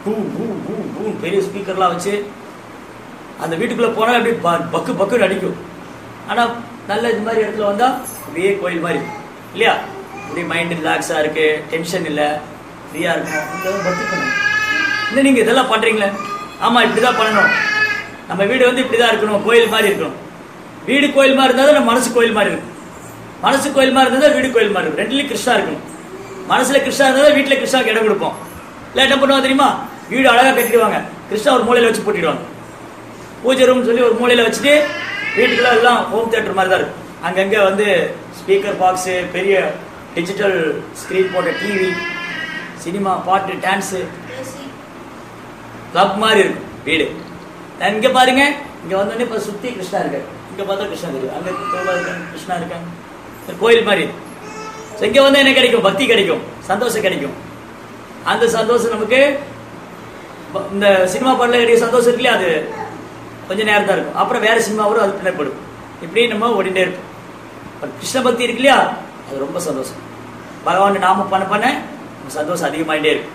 பெரிய ஸ்பீக்கர்லாம் வச்சு. அந்த வீட்டுக்குள்ள போனா அப்படி பக்கு பக்குன்னு அடிக்கும். ஆனா நல்ல இந்த மாதிரி இடத்துல வந்தா அப்படியே கோயில் மாதிரி இல்லையா? அப்படியே மைண்ட் ரிலாக்ஸா இருக்கு, டென்ஷன் இல்லை, ஃப்ரீயா இருக்கும். பக்தி பண்ணணும். இன்னும் நீங்க இதெல்லாம் பண்றீங்களே, ஆமா இப்படிதான் பண்ணணும், நம்ம வீடு வந்து இப்படிதான் இருக்கணும், கோயில் மாதிரி இருக்கணும். வீடு கோயில் மாதிரி இருந்தா நம்ம மனசு கோயில் மாதிரி இருக்கும். மனசு கோயில் மாதிரி இருந்தா வீடு கோயில் மாதிரி இருக்கும். ரெண்டுலயும் கிருஷ்ணா இருக்கணும். மனசுல கிருஷ்ணா இருந்தா வீட்டுல கிருஷ்ணாவுக்கு இடம் கொடுப்போம். இல்ல என்ன பண்ணுவாங்க தெரியுமா, வீடு அழகா கட்டிடுவாங்க, கிருஷ்ணா ஒரு மூலையில வச்சு போட்டிடுவாங்க. பூஜை ரூம் சொல்லி ஒரு மூலையில வச்சுட்டு வீட்டுக்குள்ள எல்லாம் ஹோம் தியேட்டர் மாதிரி தான் இருக்கும். அங்கங்க வந்து ஸ்பீக்கர் பாக்ஸ், பெரிய டிஜிட்டல் ஸ்கிரீன் போட்ட டிவி, சினிமா, பாட்டு, டான்ஸு, கிளப் மாதிரி இருக்கும் வீடு. இங்க பாருங்க, இங்க வந்தோடனே இப்ப சுத்தி கிருஷ்ணா இருக்காரு. இங்க பார்த்தா கிருஷ்ணா தெரியும், அங்க இருக்க கிருஷ்ணா இருக்காங்க. கோயில் மாதிரி. இங்க வந்து என்ன கிடைக்கும்? பக்தி கிடைக்கும், சந்தோஷம் கிடைக்கும். அந்த சந்தோஷம் நமக்கு இந்த சினிமா பாடல கிடைக்கிற சந்தோஷம் இருக்குல்லையா, அது கொஞ்ச நேரம் தான் இருக்கும். அப்புறம் வேற சினிமா வரும், அது பின்னப்படும். இப்படி நம்ம ஓடிட்டே இருக்கும். கிருஷ்ண பக்தி இருக்கு இல்லையா, அது ரொம்ப சந்தோஷம். பகவான் நாம பண்ண பண்ண சந்தோஷம் அதிகமாயிட்டே இருக்கும்.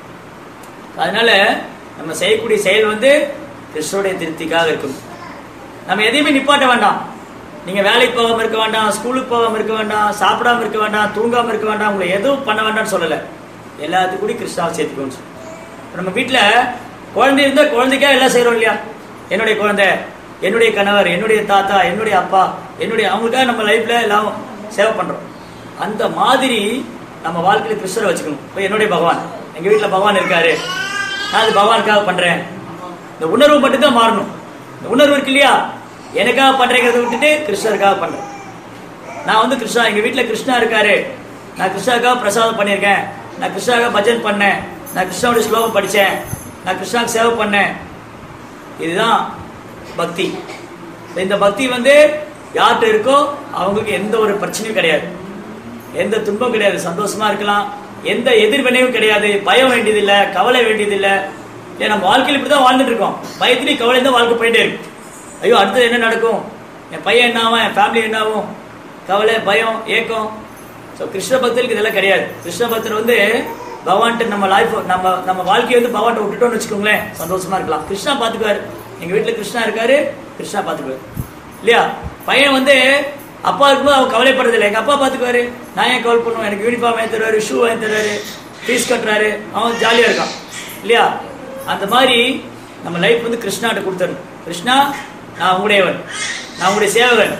அதனால நம்ம செய்யக்கூடிய செயல் வந்து கிருஷ்ணனுடைய திருப்திக்காக இருக்கும். நம்ம எதையுமே நிப்பாட்ட வேண்டாம். நீங்க வேலைக்கு போகாம இருக்க வேண்டாம், ஸ்கூலுக்கு போகாம இருக்க வேண்டாம், சாப்பிடாம இருக்க வேண்டாம், தூங்காம இருக்க வேண்டாம், உங்களை எதுவும் பண்ண வேண்டாம்னு சொல்லல. எல்லாத்துக்கும் கூட கிருஷ்ணாவை சேர்த்துக்கணும். நம்ம வீட்டுல குழந்தை இருந்தா குழந்தைக்கா எல்லாம் செய்யறோம் இல்லையா? என்னுடைய குழந்தை, என்னுடைய கணவர், என்னுடைய தாத்தா, என்னுடைய அப்பா, அவங்களுக்காக நம்ம லைஃப்ல எல்லாம் சேவை பண்றோம். அந்த மாதிரி நம்ம வாழ்க்கையில கிருஷ்ணரை வச்சுக்கணும். இப்போ என்னுடைய பகவான், எங்க வீட்டுல பகவான் இருக்காரு, நான் அது பகவானுக்காக பண்றேன். இந்த உணர்வு மட்டும்தான் மாறணும். இந்த உணர்வு இருக்கு இல்லையா, எனக்காக பண்றேங்கிறத விட்டுட்டு கிருஷ்ணருக்காக பண்றேன். நான் வந்து கிருஷ்ணா, எங்க வீட்டுல கிருஷ்ணா இருக்காரு, நான் கிருஷ்ணாக்காக பிரசாதம் பண்ணியிருக்கேன், நான் கிருஷ்ணாக்காக பஜன் பண்ணேன், நான் கிருஷ்ணாவுடைய ஸ்லோகம் படித்தேன், நான் கிருஷ்ணாவுக்கு சேவை பண்ணேன். இதுதான் பக்தி. இந்த பக்தி வந்து யார்கிட்ட இருக்கோ அவங்களுக்கு எந்த ஒரு பிரச்சனையும் கிடையாது, எந்த துன்பம் கிடையாது, சந்தோஷமா இருக்கலாம், எந்த எதிர்வினையும் கிடையாது, பயம் வேண்டியதில்லை, கவலை வேண்டியதில்லை. ஏன் நம்ம வாழ்க்கையில் இப்படிதான் வாழ்ந்துட்டு இருக்கோம், பயத்திலையும் கவலை தான் வாழ்க்கை போயிட்டே இருக்கு. ஐயோ அடுத்தது என்ன நடக்கும், என் பையன் என்ன ஆகும், என் ஃபேமிலி என்ன ஆகும், கவலை, பயம், ஏக்கம். ஸோ கிருஷ்ண பக்தருக்கு இதெல்லாம் கிடையாது. கிருஷ்ண பக்தர் வந்து பகவான்கிட்ட நம்ம லைஃப், நம்ம வாழ்க்கையை வந்து பகவான்கிட்ட விட்டுட்டோம்னு வச்சுக்கோங்களேன், சந்தோஷமா இருக்கலாம். கிருஷ்ணா பாத்துக்குவாரு. எங்க வீட்டுல கிருஷ்ணா இருக்காரு, கிருஷ்ணா பாத்துக்குவாரு இல்லையா? பையன் வந்து அப்பா இருக்கும்போது அவன் கவலைப்படுறதில்லை, எங்க அப்பா பாத்துக்குவாரு, நான் ஏன் கவலை பண்ணுவேன், எனக்கு யூனிஃபார்ம் வாங்கி தருவாரு, ஷூ வாங்கி தருவாரு, ஃபீஸ் கட்டுறாரு, அவன் ஜாலியா இருக்கான் இல்லையா? அந்த மாதிரி நம்ம லைஃப் வந்து கிருஷ்ணாட்ட கொடுத்துடணும். கிருஷ்ணா, நான் உங்களுடையவன், நான் உங்களுடைய சேவகன்,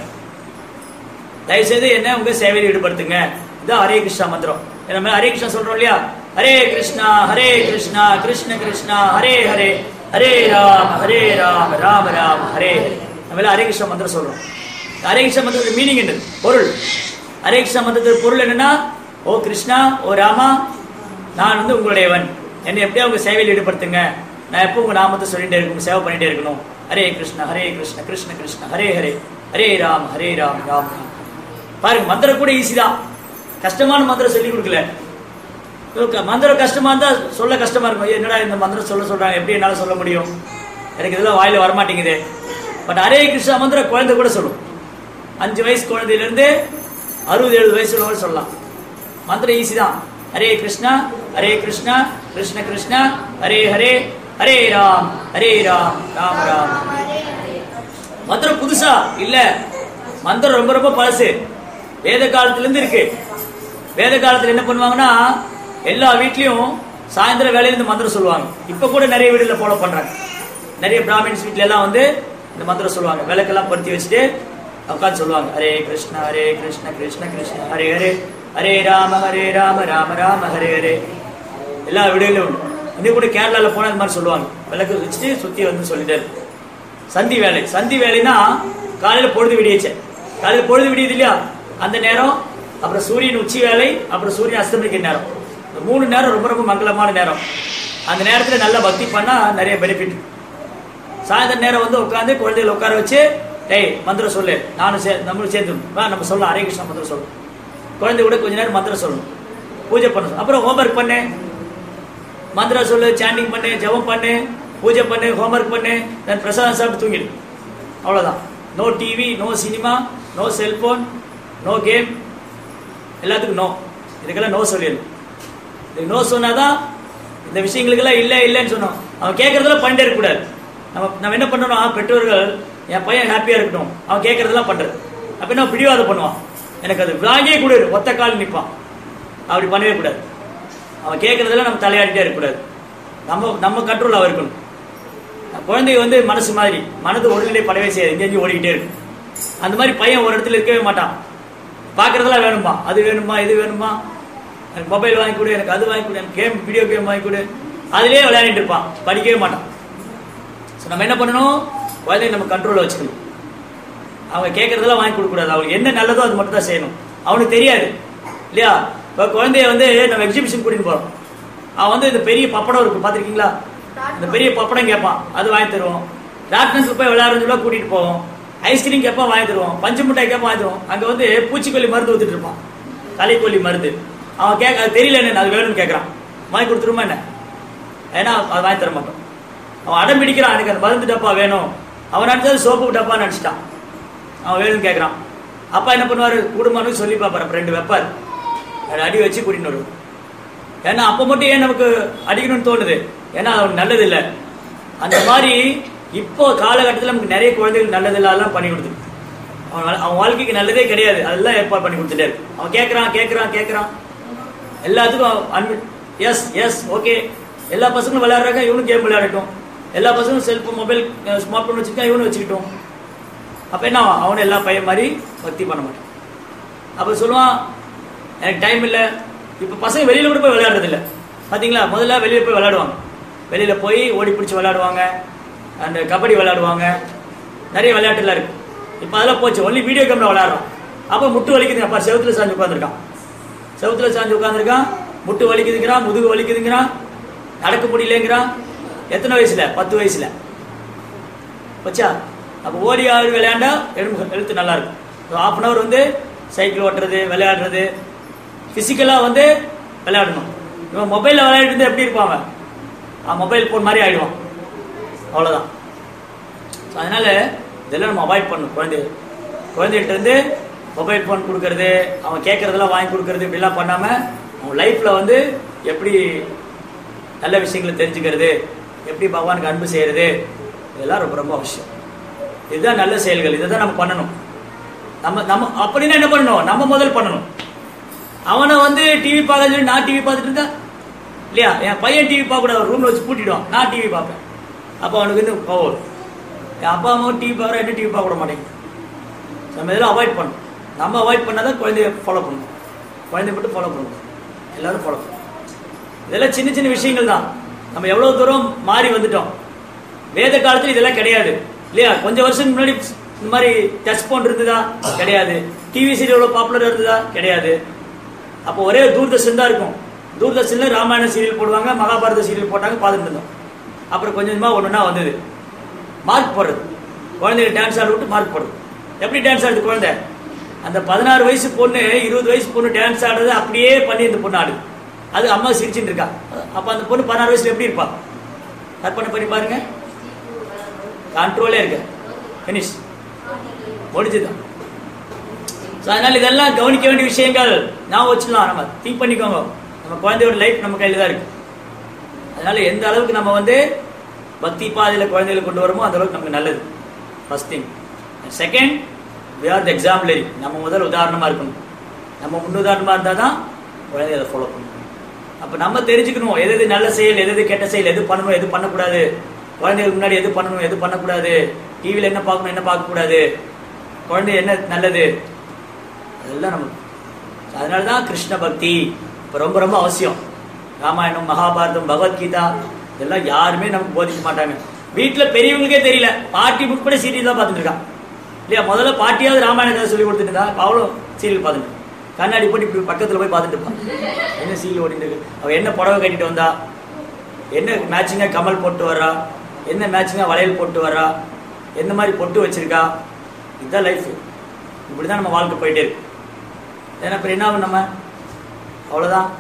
தயவுசெய்து என்ன உங்க சேவையில் ஈடுபடுத்துங்க. இதான் ஹரே கிருஷ்ணா மந்திரம். நம்ம ஹரே கிருஷ்ணா சொல்றோம் இல்லையா? ஹரே கிருஷ்ணா கிருஷ்ணா கிருஷ்ணா ஹரே ஹரே, ஹரே ராம் ராம ராம ஹரே ஹரே. நம்ம எல்லாம் ஹரே கிருஷ்ணா மந்திரம் சொல்றோம். ஹரே கிருஷ்ணா மந்திரத்துக்கு மீனிங் என்ன, பொருள்? ஹரே கிருஷ்ணா மந்திரத்துக்கு பொருள் என்னன்னா, ஓ கிருஷ்ணா, ஓ ராமா, நான் வந்து உங்களுடையவன், என்னை எப்படியா உங்க சேவையில் ஈடுபடுத்துங்க, நான் எப்போ உங்க நாமத்தை சொல்லிட்டே இருக்கணும், சேவை பண்ணிட்டே இருக்கணும். ஹரே கிருஷ்ணா கிருஷ்ண கிருஷ்ணா ஹரே ஹரே, ஹரே ராம் ராம் ராம். பாருங்க, மந்திரம் கூட ஈஸி தான், கஷ்டமான மந்திரம் சொல்லி கொடுக்கல. மந்திரம் கஷ்டமா இருந்தா சொல்ல கஷ்டமா இருக்கும். என்னடா இந்த மந்திரம் சொல்றாங்க, எப்படி என்னால சொல்ல முடியும், எனக்கு இதெல்லாம் வாயில வரமாட்டேங்குது. பட் ஹரே கிருஷ்ணா மந்திரம் குழந்தை கூட சொல்லும். 5 வயசு குழந்தையில இருந்து 60-70 வயசு உள்ளவங்க சொல்லலாம். மந்திரம் ஈஸி தான். ஹரே கிருஷ்ணா கிருஷ்ண கிருஷ்ணா ஹரே ஹரே, ஹரே ராம் ராம ராம். மந்திரம் புதுசா இல்ல, மந்திரம் ரொம்ப ரொம்ப பழசு, வேத காலத்துல இருந்து இருக்கு. வேத காலத்துல என்ன பண்ணுவாங்கன்னா, எல்லா வீட்லயும் சாயந்தரம் வேலையில இருந்து மந்திரம் சொல்லுவாங்க. இப்ப கூட நிறைய வீடுல ஃபாலோ பண்றாங்க. நிறைய பிராமின்ஸ் வீட்ல எல்லாம் வந்து இந்த மந்திரம் சொல்லுவாங்க. விளக்கெல்லாம் படுத்தி வச்சுட்டு உட்காந்து சொல்லுவாங்க, ஹரே கிருஷ்ணா கிருஷ்ண கிருஷ்ணா ஹரே ஹரே, ஹரே ராம ராம ராம ஹரே ஹரே. எல்லா வீடுகளிலும் உண்டு. இன்னும் கூட கேரளால போனா இந்த மாதிரி சொல்லுவாங்க, விளக்கு வச்சுட்டு சுத்தி வந்து சொல்லிட்டே இருக்கு. சந்தி வேலைன்னா காலையில பொழுது விடியச்சு, காலையில பொழுது விடியுது இல்லையா, அந்த நேரம், அப்புறம் சூரியன் உச்சி வேலை, அப்புறம் சூரியன் அஸ்தமிக்கிற நேரம். இந்த 3 நேரம் ரொம்ப ரொம்ப மங்களமான நேரம். அந்த நேரத்துல நல்ல பக்தி பண்ணா நிறைய பெனிஃபிட். சாயந்தர நேரம் வந்து உட்காந்து குழந்தைகளை உட்கார வச்சு, டேய் மந்திரம் சொல்லு, நானும் நம்மளும் சேர்ந்து நம்ம சொல்லலாம், ஹரே கிருஷ்ணா மந்திரம் சொல்லணும். குழந்தை கூட கொஞ்ச நேரம் மந்திரம் சொல்லணும், பூஜை பண்ணணும். அப்புறம் ஹோம்ஒர்க் பண்ணு, மந்திரம் சொல்லு, சாண்டிங் பண்ணு, ஜபம் பண்ணு, பூஜை பண்ணு, ஹோம்ஒர்க் பண்ணு, நான் பிரசாதம் சாப்பிட்டு தூங்கிடு. அவ்வளவுதான். No TV, no cinema, no cellphone, no game, எல்லாத்துக்கும் நோ. இதுக்கெல்லாம் நோ சொல்லிடணும். இதுக்கு நோ சொன்னாதான் இந்த விஷயங்களுக்கெல்லாம் இல்லைன்னு சொன்னோம். அவன் கேட்கறதெல்லாம் பண்ணிட்டே இருக்கக்கூடாது. நம்ம என்ன பண்ணணும், பெற்றோர்கள் என் பையன் ஹாப்பியா இருக்கட்டும், அவன் கேட்கறதெல்லாம் பண்றது. அப்ப என்ன பிடிவாதம் பண்ணுவான், எனக்கு அது வாங்கியே கூட ஒத்த கால் நிற்பான். அப்படி பண்ணவே கூடாது. அவன் கேட்கறதெல்லாம் நம்ம தலையாடிட்டே இருக்கக்கூடாது. நம்ம கண்ட்ரோல் அவ இருக்கணும். குழந்தை வந்து மனசு மாதிரி, மனது ஒருநிலை படவே செய்யாது, இங்கே ஓடிக்கிட்டே இருக்கு. அந்த மாதிரி பையன் ஒரு இடத்துல இருக்கவே மாட்டான். பாக்குறதெல்லாம் வேணுமா, அது வேணுமா, இது வேணுமா, எனக்கு மொபைல் வாங்கி கொடு, எனக்கு அது வாங்கி கொடு, எனக்கு கேம், வீடியோ கேம் வாங்கி கொடு, அதுலயே விளையாடிட்டு இருப்பான், படிக்கவே மாட்டான். நம்ம என்ன பண்ணணும், குழந்தைய நம்ம கண்ட்ரோல்ல வச்சுக்கணும். அவங்க கேட்கறதெல்லாம் வாங்கி கொடுக்க கூடாது. அவங்களுக்கு என்ன நல்லதோ அது மட்டும் தான் செய்யணும். அவனுக்கு தெரியாது இல்லையா? இப்போ குழந்தைய வந்து நம்ம எக்ஸிபிஷன் கூட்டிட்டு போறோம். அவன் வந்து இந்த பெரிய பப்படம் இருக்கு, பாத்திருக்கீங்களா? இந்த பெரிய பப்படம் கேட்பான், அது வாங்கி தருவோம். டாக்டர்ஸ் போய் விளையாடுறதுல கூட்டிட்டு போவோம். ஐஸ்கிரீம் கேப்பா வாங்கி தருவோம், பஞ்சு மிட்டாய் கேப்பா வாங்கி தருவோம். அங்க வந்து பூச்சிக்கொல்லி மருந்து ஊத்திட்டு இருப்பான், களைக்கொல்லி மருந்து. அவன் கேட்க அது தெரியல என்ன அது வேணும்னு கேட்கறான், வாங்கி கொடுத்துருமா என்ன? ஏன்னா அது வாங்கி தர மாட்டோம். அவன் அடம் பிடிக்கிறான், எனக்கு அந்த மருந்து டப்பா வேணும். அவன் நினைச்சது சோப்பு டப்பா நினைச்சிட்டான், அவன் வேணும்னு கேட்கறான். அப்பா என்ன பண்ணுவாரு, குடும்பம்னு சொல்லி பார்ப்பாரு, 2 வைப்பார், அடி வச்சு கூட்டின்னு வருவோம். ஏன்னா அப்ப மட்டும் ஏன் நமக்கு அடிக்கணும்னு தோணுது, ஏன்னா அவனுக்கு நல்லது இல்லை. அந்த மாதிரி இப்போ காலகட்டத்தில் நமக்கு நிறைய குழந்தைகள் நல்லது இல்லாதெல்லாம் பண்ணி கொடுத்து, அவன் வாழ்க்கைக்கு நல்லதே கிடையாது, அதெல்லாம் ஏற்பாடு பண்ணி கொடுத்துட்டே இருக்கு. அவன் கேட்கறான் எல்லாத்துக்கும் அன்பு, எஸ் எஸ் ஓகே. எல்லா பசங்களும் விளையாடுறாங்க, இவனும் கேம் விளையாடட்டும். எல்லா பசங்களும் செல்போன் மொபைல் ஸ்மார்ட் போன் வச்சுக்கிட்டா இவனும் வச்சுக்கிட்டோம். அப்ப என்ன அவனை எல்லா பையன் மாதிரி பக்தி பண்ண மாட்டான். அப்ப சொல்லுவான் எனக்கு டைம் இல்லை. இப்ப பசங்க வெளியில கூட போய் விளையாடுறது இல்லை பாத்தீங்களா? முதல்ல வெளியில போய் விளையாடுவாங்க, வெளியில போய் ஓடி பிடிச்சி விளையாடுவாங்க, அந்த கபடி விளையாடுவாங்க, நிறைய விளையாட்டுலாம் இருக்கு. இப்ப அதெல்லாம் போச்சு, ஒன்லி வீடியோ கேம்ல விளையாடுறோம். அப்ப முட்டு வலிக்குதுங்க, அப்ப செவுத்துல சாஞ்சு உட்காந்துருக்கான், முட்டு வலிக்குதுங்கிறான், முதுகு வலிக்குதுங்கிறான், நடக்க முடியலங்கிறான். எத்தனை வயசுல? 10 வயசுல வச்சா. அப்ப ஓடி ஆடி விளையாண்டா எழுத்து நல்லா இருக்கும். 1/2 hour வந்து சைக்கிள் ஓட்டுறது, விளையாடுறது, பிசிக்கலா வந்து விளையாடணும். இவன் மொபைல்ல விளையாடிட்டு இருந்தா எப்படி இருப்பாங்க? மொபைல் போன் மாதிரி ஆயிடுவான், அவ்வளவுதான். அதனால இதெல்லாம் நம்ம அவாய்ட் பண்ணணும். குழந்தைகிட்ட இருந்து மொபைல் போன் கொடுக்கறது, அவன் கேட்கறதெல்லாம் வாங்கி கொடுக்கறது, இப்படிலாம் பண்ணாம அவன் லைஃப்ல வந்து எப்படி நல்ல விஷயங்களை தெரிஞ்சுக்கிறது, எப்படி பகவானுக்கு அன்பு செய்யறது, இதெல்லாம் ரொம்ப ரொம்ப அவசியம். இதுதான் நல்ல செயல்கள், இதை தான் நம்ம பண்ணணும். நம்ம அப்படின்னா என்ன பண்ணணும், நம்ம முதல் பண்ணணும். அவனை வந்து டிவி பார்க்க சொல்லி நான் டிவி பார்த்துட்டு இருந்தா இல்லையா, என் பையன் டிவி பார்க்க கூடாது, ரூம்ல வச்சு பூட்டிடுவான், நான் டிவி பார்ப்பேன். அப்போ அவனுக்கு வந்து கோவம். என் அப்பா அம்மாவும் டிவி பார்க்குற, என்ன டிவி பார்க்க விட மாட்டேங்குது. நம்ம இதெல்லாம் அவாய்ட் பண்ணணும். நம்ம அவாய்ட் பண்ணாதான் குழந்தைய ஃபாலோ பண்ணணும். குழந்தைய மட்டும் ஃபாலோ பண்ணணும், எல்லாரும் ஃபாலோ பண்ணணும். இதெல்லாம் சின்ன சின்ன விஷயங்கள் தான். நம்ம எவ்வளவு தூரம் மாறி வந்துட்டோம். வேத காலத்துல இதெல்லாம் கிடையாது இல்லையா? கொஞ்சம் வருஷம் முன்னாடி இந்த மாதிரி டச் போன் இருந்ததா? கிடையாது. டிவி சீரியல் எவ்வளவு பாப்புலர் இருந்ததா? கிடையாது. அப்போ ஒரே தூர்தர்ஷன் தான் இருக்கும். தூர்தர்ஷன்ல ராமாயண சீரியல் போடுவாங்க, மகாபாரத சீரியல் போட்டாங்க, பார்த்துட்டு இருந்தோம். அப்புறம் கொஞ்சம் கொஞ்சமா ஒண்ணுன்னா வந்தது. மார்க் போடுறது, குழந்தைங்க டான்ஸ் ஆட விட்டு மார்க் போடுறது. எப்படி டான்ஸ் ஆடுது குழந்தை? அந்த 16 வயசு பொண்ணு 20 வயசு பொண்ணு டான்ஸ் ஆடுறது அப்படியே பண்ணி இந்த பொண்ணு ஆடுது. அது அம்மா சிரிச்சுட்டு இருக்கா. அப்ப அந்த பொண்ணு 16 வயசுல எப்படி இருப்பா? கற்பனை பண்ணி பாருங்க. கண்ட்ரோலே இருக்கு, பினிஷ், முடிச்சுதான். அதனால இதெல்லாம் கவனிக்க வேண்டிய விஷயங்கள். நான் வச்சுக்கலாம், நம்ம திங்க் பண்ணிக்கோங்க. நம்ம குழந்தையோட லைஃப் நம்ம கையில தான் இருக்கு. அதனால எந்த அளவுக்கு நம்ம வந்து பக்தி பாதையில குழந்தைகளை கொண்டு வரமோ அந்த அளவுக்கு நமக்கு நல்லது. First thing. Second, we are the exemplary. நம்ம முதல் உதாரணமா இருக்கணும். நம்ம முன்னுதாரணமா இருந்தா தான் குழந்தைகளை ஃபாலோ பண்ணணும். அப்ப நம்ம தெரிஞ்சுக்கணும் எது எது நல்ல செயல், எது எது கெட்ட செயல், எது பண்ணணும் எது பண்ணக்கூடாது, குழந்தைகளுக்கு முன்னாடி எது பண்ணணும் எது பண்ணக்கூடாது, டிவியில என்ன பார்க்கணும் என்ன பார்க்க கூடாது, குழந்தை என்ன நல்லது, அதெல்லாம் நம்ம. அதனாலதான் கிருஷ்ண பக்தி இப்ப ரொம்ப ரொம்ப அவசியம். ராமாயணம், மகாபாரதம், பகவத்கீதா இதெல்லாம் யாருமே நமக்கு போதிக்க மாட்டாங்க. வீட்டுல பெரியவங்களுக்கே தெரியல, பாட்டி உட்பட சீரியல் தான் பார்த்துட்டு இருக்கான் இல்லையா? முதல்ல பாட்டியாவது ராமாயணத்தை சொல்லி கொடுத்துட்டு இருந்தா, அவளும் சீரியல் பார்த்துட்டு கண்ணாடி போட்டு இப்படி பக்கத்துல போய் பார்த்துட்டு இருப்பான், என்ன சீரியல் ஓடிட்டு இருக்கு, அவ என்ன புடவை கட்டிட்டு வந்தா, என்ன மேட்சிங்கா கமல் போட்டு வர்றா, என்ன மேட்சிங்கா வளையல் போட்டு வர்றா, என்ன மாதிரி பொட்டு வச்சிருக்கா. இதுதான் லைஃப். இப்படிதான் நம்ம வாழ்க்கை போயிட்டே இருக்கு. ஏன்னா என்ன ஆகும், நம்ம அவ்வளவுதான்,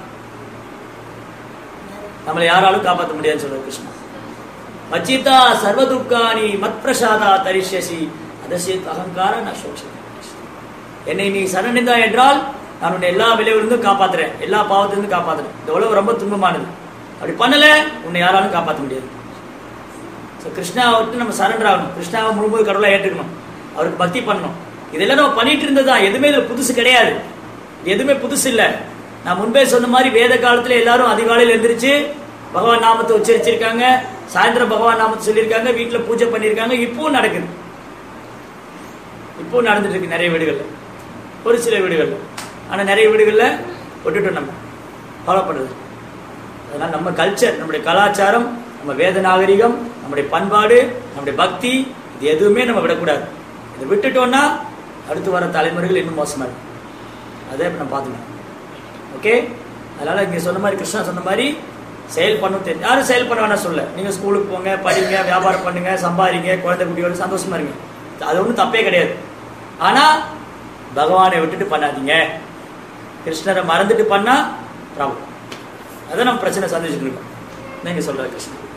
நம்மளை யாராலும் காப்பாற்ற முடியாதுன்னு சொல்ற கிருஷ்ணா. வச்சிதா சர்வ துக்கானி மத் பிரசாதா தரிஷ்யசி அதசேத் அகங்கார நசோட்சி. என்னை நீ சரணடைந்தா என்றால் நான் உன்னை எல்லா விளைவிலிருந்தும் காப்பாத்துறேன், எல்லா பாவத்திலிருந்து காப்பாத்துறேன். இந்த உலகம் ரொம்ப துன்பமானது, அப்படி பண்ணல உன்னை யாராலும் காப்பாற்ற முடியாது. கிருஷ்ணாவை விட்டு நம்ம சரண்டர் ஆகணும், கிருஷ்ணாவை முழுமுழு கடவுளா ஏற்றுக்கணும், அவருக்கு பக்தி பண்ணணும். இதெல்லாம் நம்ம பண்ணிட்டு இருந்ததுதான், எதுவுமே இதுல புதுசு கிடையாது, எதுவுமே புதுசு இல்லை. நான் முன்பே சொன்ன மாதிரி வேத காலத்துல எல்லாரும் அதிகாலையில் எந்திரிச்சு பகவான் நாமத்தை உச்சரிச்சிருக்காங்க, சாயந்தரம் பகவான் நாமத்தை சொல்லியிருக்காங்க, வீட்டுல பூஜை பண்ணியிருக்காங்க. இப்பவும் நடக்குது, இப்பவும் நடந்துட்டு இருக்கு நிறைய வீடுகள்ல, ஒரு சில வீடுகள்ல. ஆனா நிறைய வீடுகள்ல விட்டுட்டோம் நம்ம ஃபாலோ பண்றது. அதனால நம்ம கல்ச்சர், நம்முடைய கலாச்சாரம், நம்ம வேத நாகரிகம், நம்முடைய பண்பாடு, நம்முடைய பக்தி, இது எதுவுமே நம்ம விடக்கூடாது. இதை விட்டுட்டோம்னா அடுத்து வர தலைமுறைகள் இன்னும் மோசமா இருக்கும். அதை இப்ப நம்ம பார்த்துக்கணும். ஓகே, அதனால இங்க சொன்ன மாதிரி கிருஷ்ணா சொன்ன மாதிரி செயல் பண்ண தெரியும். யாரும் செயல் பண்ண வேணா சொல்ல. நீங்க ஸ்கூலுக்கு போங்க, படிங்க, வியாபாரம் பண்ணுங்க, சம்பாதிங்க, குழந்தை குட்டியோட சந்தோஷமா இருங்க. அது ஒன்றும் தப்பே கிடையாது. ஆனா பகவானை விட்டுட்டு பண்ணாதீங்க, கிருஷ்ணரை மறந்துட்டு பண்ணா ப்ராப்ளம். அதான் நம்ம பிரச்சனை சந்திச்சுட்டு இருக்கோம். நீங்க சொல்ற கிருஷ்ணன்